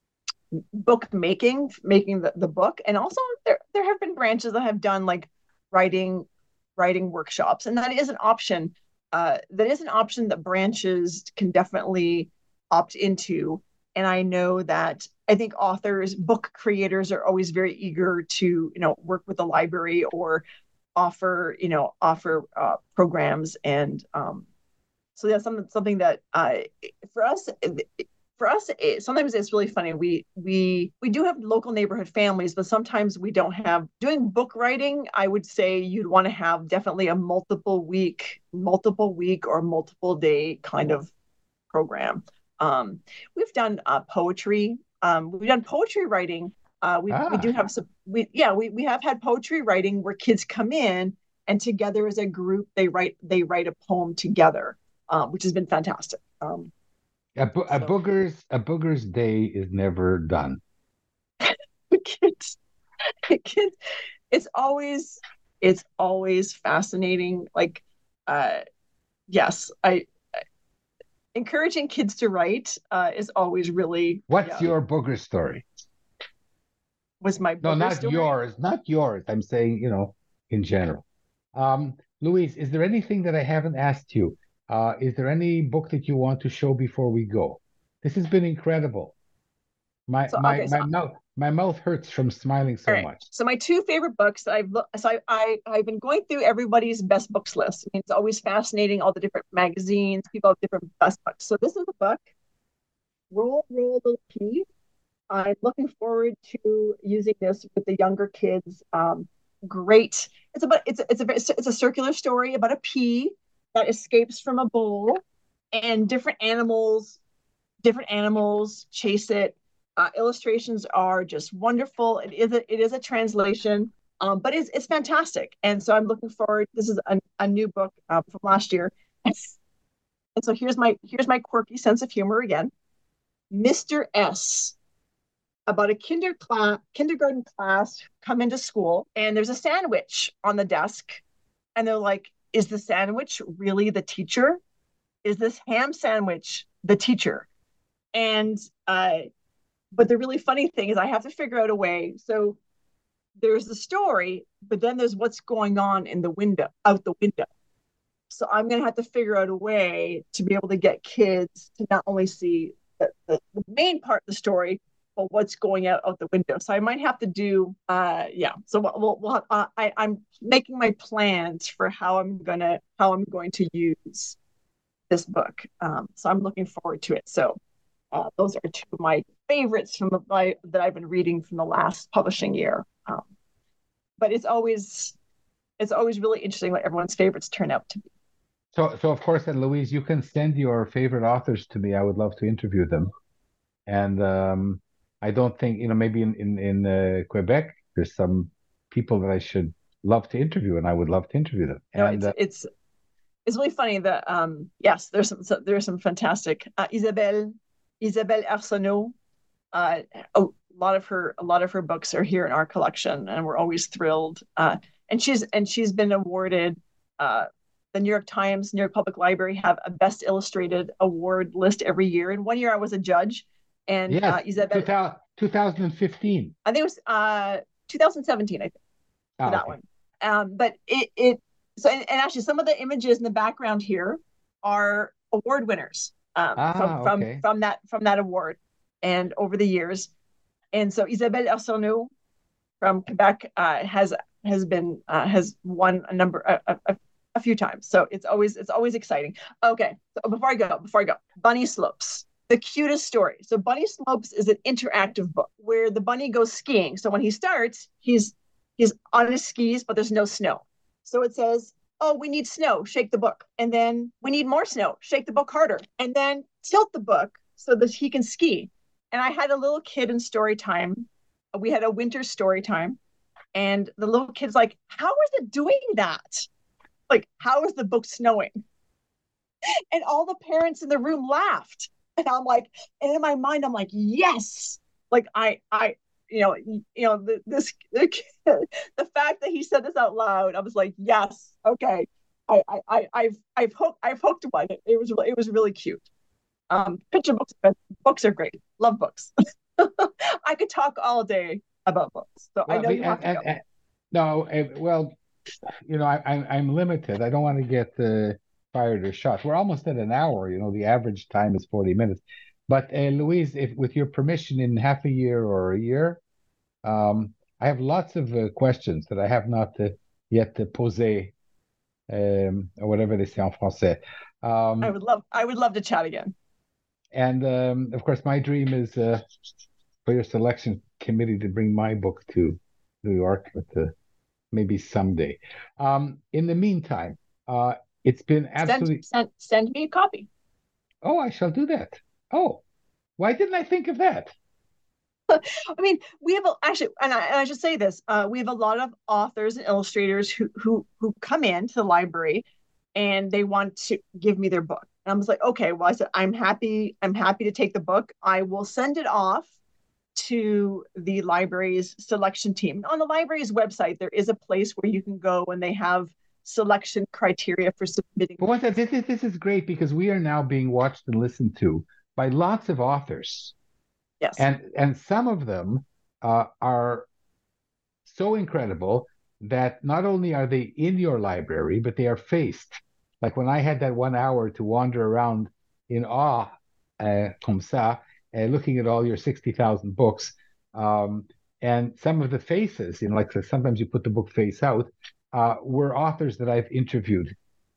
book making, making the, the book. And also there, there have been branches that have done like writing, writing workshops. And that is an option. Uh, that is an option that branches can definitely opt into. And I know that I think authors, book creators are always very eager to, you know, work with the library or offer, you know, offer uh, programs. And um, so that's something, something that uh, for us, for us, it, sometimes it's really funny. We we we do have local neighborhood families, but sometimes we don't have. Doing book writing, I would say you'd want to have definitely a multiple week, multiple week or multiple day kind of program. Um, we've done uh, poetry. Um, we've done poetry writing. Uh, we ah. we do have some. We yeah we we have had poetry writing where kids come in and together as a group they write they write a poem together, um, which has been fantastic. Um, A, bo- so. a boogers a boogers day is never done. kids, kids, it's always it's always fascinating. Like, uh, yes, I, I encouraging kids to write uh, is always really. What's yeah. your booger story? Was my no, not story? yours, not yours. I'm saying, you know, in general. Um, Louise, is there anything that I haven't asked you? Uh, is there any book that you want to show before we go? This has been incredible. My so, my okay, so, my mouth my mouth hurts from smiling so right. much. So my two favorite books that I've looked. So I, I I've been going through everybody's best books list. I mean, it's always fascinating. All the different magazines, people have different best books. So this is a book. Roll, roll, little pea. I'm looking forward to using this with the younger kids. Um, great. It's about it's it's a it's a circular story about a pea that escapes from a bowl, and different animals, different animals chase it. Uh, illustrations are just wonderful. It is a it is a translation. Um, but it's it's fantastic, and so I'm looking forward. This is a, a new book uh, from last year, and so here's my here's my quirky sense of humor again. Mister S, about a kinder class, kindergarten class come into school, and there's a sandwich on the desk, and they're like, "Is the sandwich really the teacher? Is this ham sandwich the teacher?" And uh, but the really funny thing is, I have to figure out a way. So there's the story, but then there's what's going on in the window, out the window. So I'm going to have to figure out a way to be able to get kids to not only see the, the, the main part of the story, but what's going out out the window. So I might have to do, uh, yeah. So we'll, we'll, we'll uh, I, I'm making my plans for how I'm gonna how I'm going to use this book. Um, so I'm looking forward to it. So uh, those are two of my favorites from the my, that I've been reading from the last publishing year. Um, but it's always it's always really interesting what everyone's favorites turn out to be. So, so of course, and Louise, you can send your favorite authors to me. I would love to interview them. And um, I don't think, you know, maybe in in, in uh, Quebec, there's some people that I should love to interview, and I would love to interview them. No, and it's, uh, it's it's really funny that um, yes, there's some so there's some fantastic uh, Isabelle Isabelle Arsenault. Uh, a lot of her a lot of her books are here in our collection, and we're always thrilled. Uh, and she's and she's been awarded. Uh, the New York Times, New York Public Library have a Best Illustrated award list every year. And one year I was a judge, and yes, uh, Isabelle, twenty fifteen. I think it was uh, two thousand seventeen. I think oh, for that okay. one. Um, but it it so and, and actually some of the images in the background here are award winners um, ah, from from okay. from that from that award, and over the years. And so Isabelle Arsenault from Quebec uh, has has been uh, has won a number a, a, a few times. So it's always it's always exciting. Okay, so before I go, before I go, Bunny Slopes, the cutest story. So Bunny Slopes is an interactive book where the bunny goes skiing. So when he starts, he's he's on his skis, but there's no snow. So it says, "Oh, we need snow. Shake the book." And then we need more snow. Shake the book harder. And then tilt the book so that he can ski. And I had a little kid in story time. We had a winter story time. And the little kid's like, "How is it doing that? Like, how is the book snowing?" And all the parents in the room laughed. And I'm like, and in my mind, I'm like, yes. Like I, I, you know, you know, the, this, the, the fact that he said this out loud, I was like, yes, okay. I, I, I've, I've hooked, I've hooked one. It, it was, it was really cute. Um, picture books, books are great. Love books. I could talk all day about books. So well, I know you have and, to go. And, no, well, you know, I, I'm I'm limited. I don't want to get uh, fired or shot. We're almost at an hour. You know, the average time is forty minutes. But uh, Louise, if with your permission, in half a year or a year, um, I have lots of uh, questions that I have not uh, yet uh, posé, um, or whatever they say en français. Um, I would love I would love to chat again. And um, of course, my dream is uh, for your selection committee to bring my book to New York, but uh, maybe someday. Um, in the meantime, uh, it's been absolutely... Send, send, send me a copy. Oh, I shall do that. Oh, why didn't I think of that? I mean, we have a, actually, and I, and I should say this, uh, we have a lot of authors and illustrators who who who come into the library and they want to give me their book. And I was like, okay, well, I said, I'm happy. I'm happy to take the book. I will send it off to the library's selection team. On the library's website, there is a place where you can go and they have selection criteria for submitting. But what, this, is, this is great because we are now being watched and listened to by lots of authors. Yes. And, and some of them uh, are so incredible that not only are they in your library, but they are faced. Like when I had that one hour to wander around in awe, uh, comme ça, uh, looking at all your sixty thousand books, um, and some of the faces, you know, like sometimes you put the book face out, uh, were authors that I've interviewed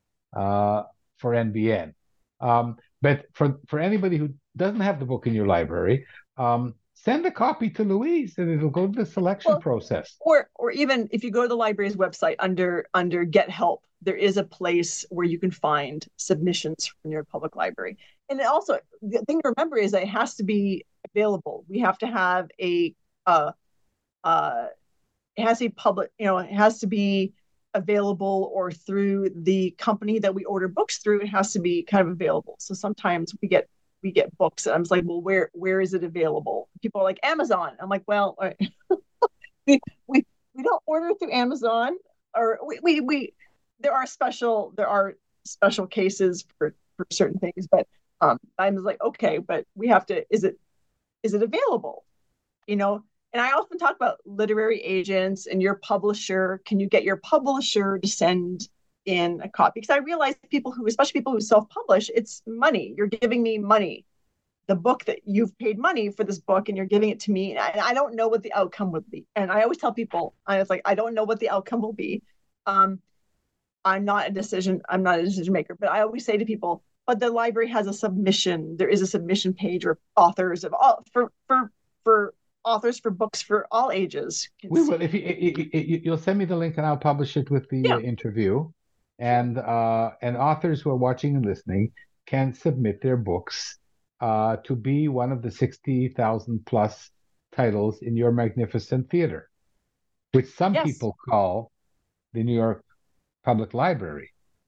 uh, for N B N. Um, but for, for anybody who doesn't have the book in your library, um, send a copy to Louise and it'll go to the selection well, process. Or or even if you go to the library's website under under Get Help, there is a place where you can find submissions from your public library. And also, the thing to remember is that it has to be available. We have to have a uh, uh, it has to be public, you know, it has to be available, or through the company that we order books through, it has to be kind of available. So sometimes we get we get books and I'm just like, well, where where is it available? People are like, Amazon. I'm like, well, all right. we, we we don't order through Amazon, or we, we we there are special there are special cases for, for certain things, but um I'm just like, okay, but we have to, is it is it available? You know, and I often talk about literary agents and your publisher. Can you get your publisher to send in a copy? Because I realize people who, especially people who self-publish, it's money. You're giving me money. The book that you've paid money for this book and you're giving it to me. And I, I don't know what the outcome would be. And I always tell people, I was like, I don't know what the outcome will be. Um, I'm not a decision, I'm not a decision maker, but I always say to people, but the library has a submission. There is a submission page where authors of all for, for, for, authors for books for all ages. We will. If you, you, you, you'll send me the link and I'll publish it with the yeah. uh, interview. And uh, and authors who are watching and listening can submit their books uh, to be one of the sixty thousand plus titles in your magnificent theater, which some yes. people call the New York Public Library.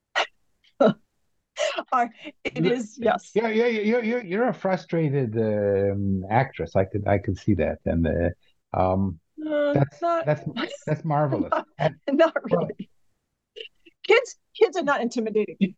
Uh, it is, yes. Yeah, yeah, you're you're you're a frustrated um, actress. I could I could see that, and uh, um, uh, that's not, that's that's marvelous. Not, and, not really. Well, kids kids are not intimidating.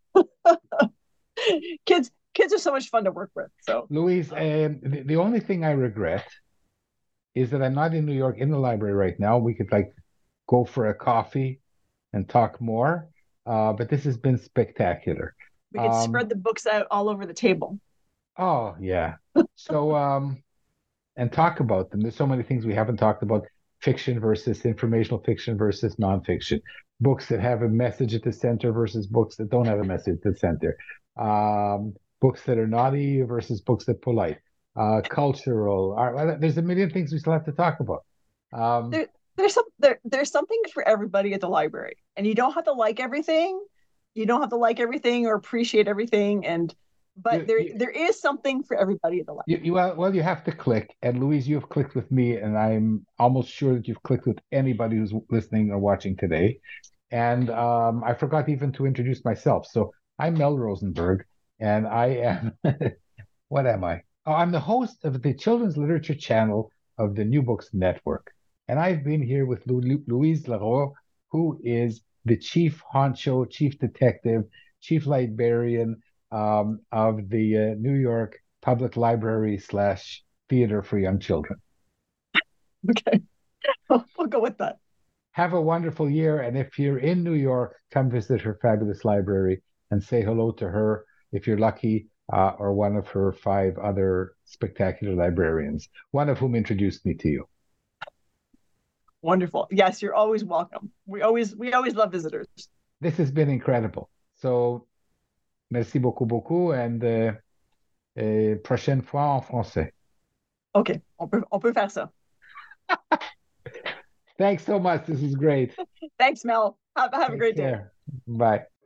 kids kids are so much fun to work with. So, Louise, um, the, the only thing I regret is that I'm not in New York in the library right now. We could like go for a coffee and talk more. Uh, but this has been spectacular. We could um, spread the books out all over the table. Oh, yeah. So, um, and talk about them. There's so many things we haven't talked about. Fiction versus informational fiction versus nonfiction. Books that have a message at the center versus books that don't have a message at the center. Um, books that are naughty versus books that are polite. Uh, cultural. Uh, there's a million things we still have to talk about. Um, there, there's some there, there's something for everybody at the library. And you don't have to like everything. You don't have to like everything or appreciate everything, and but you, there you, there is something for everybody at the library. You, you, well, well, you have to click, and Louise, you have clicked with me, and I'm almost sure that you've clicked with anybody who's listening or watching today. And um, I forgot even to introduce myself. So I'm Mel Rosenberg, and I am what am I? Oh, I'm the host of the Children's Literature Channel of the New Books Network, and I've been here with Lu- Louise Leroux, who is the chief honcho, chief detective, chief librarian um, of the uh, New York Public Library slash Theater for Young Children. Okay, we'll go with that. Have a wonderful year, and if you're in New York, come visit her fabulous library and say hello to her, if you're lucky, uh, or one of her five other spectacular librarians, one of whom introduced me to you. Wonderful. Yes, you're always welcome. We always we always love visitors. This has been incredible. So, merci beaucoup, beaucoup, and uh, uh, prochaine fois en français. Okay, on peut, on peut faire ça. Thanks so much. This is great. Thanks, Mel. Have, have Take a great care. day. Bye.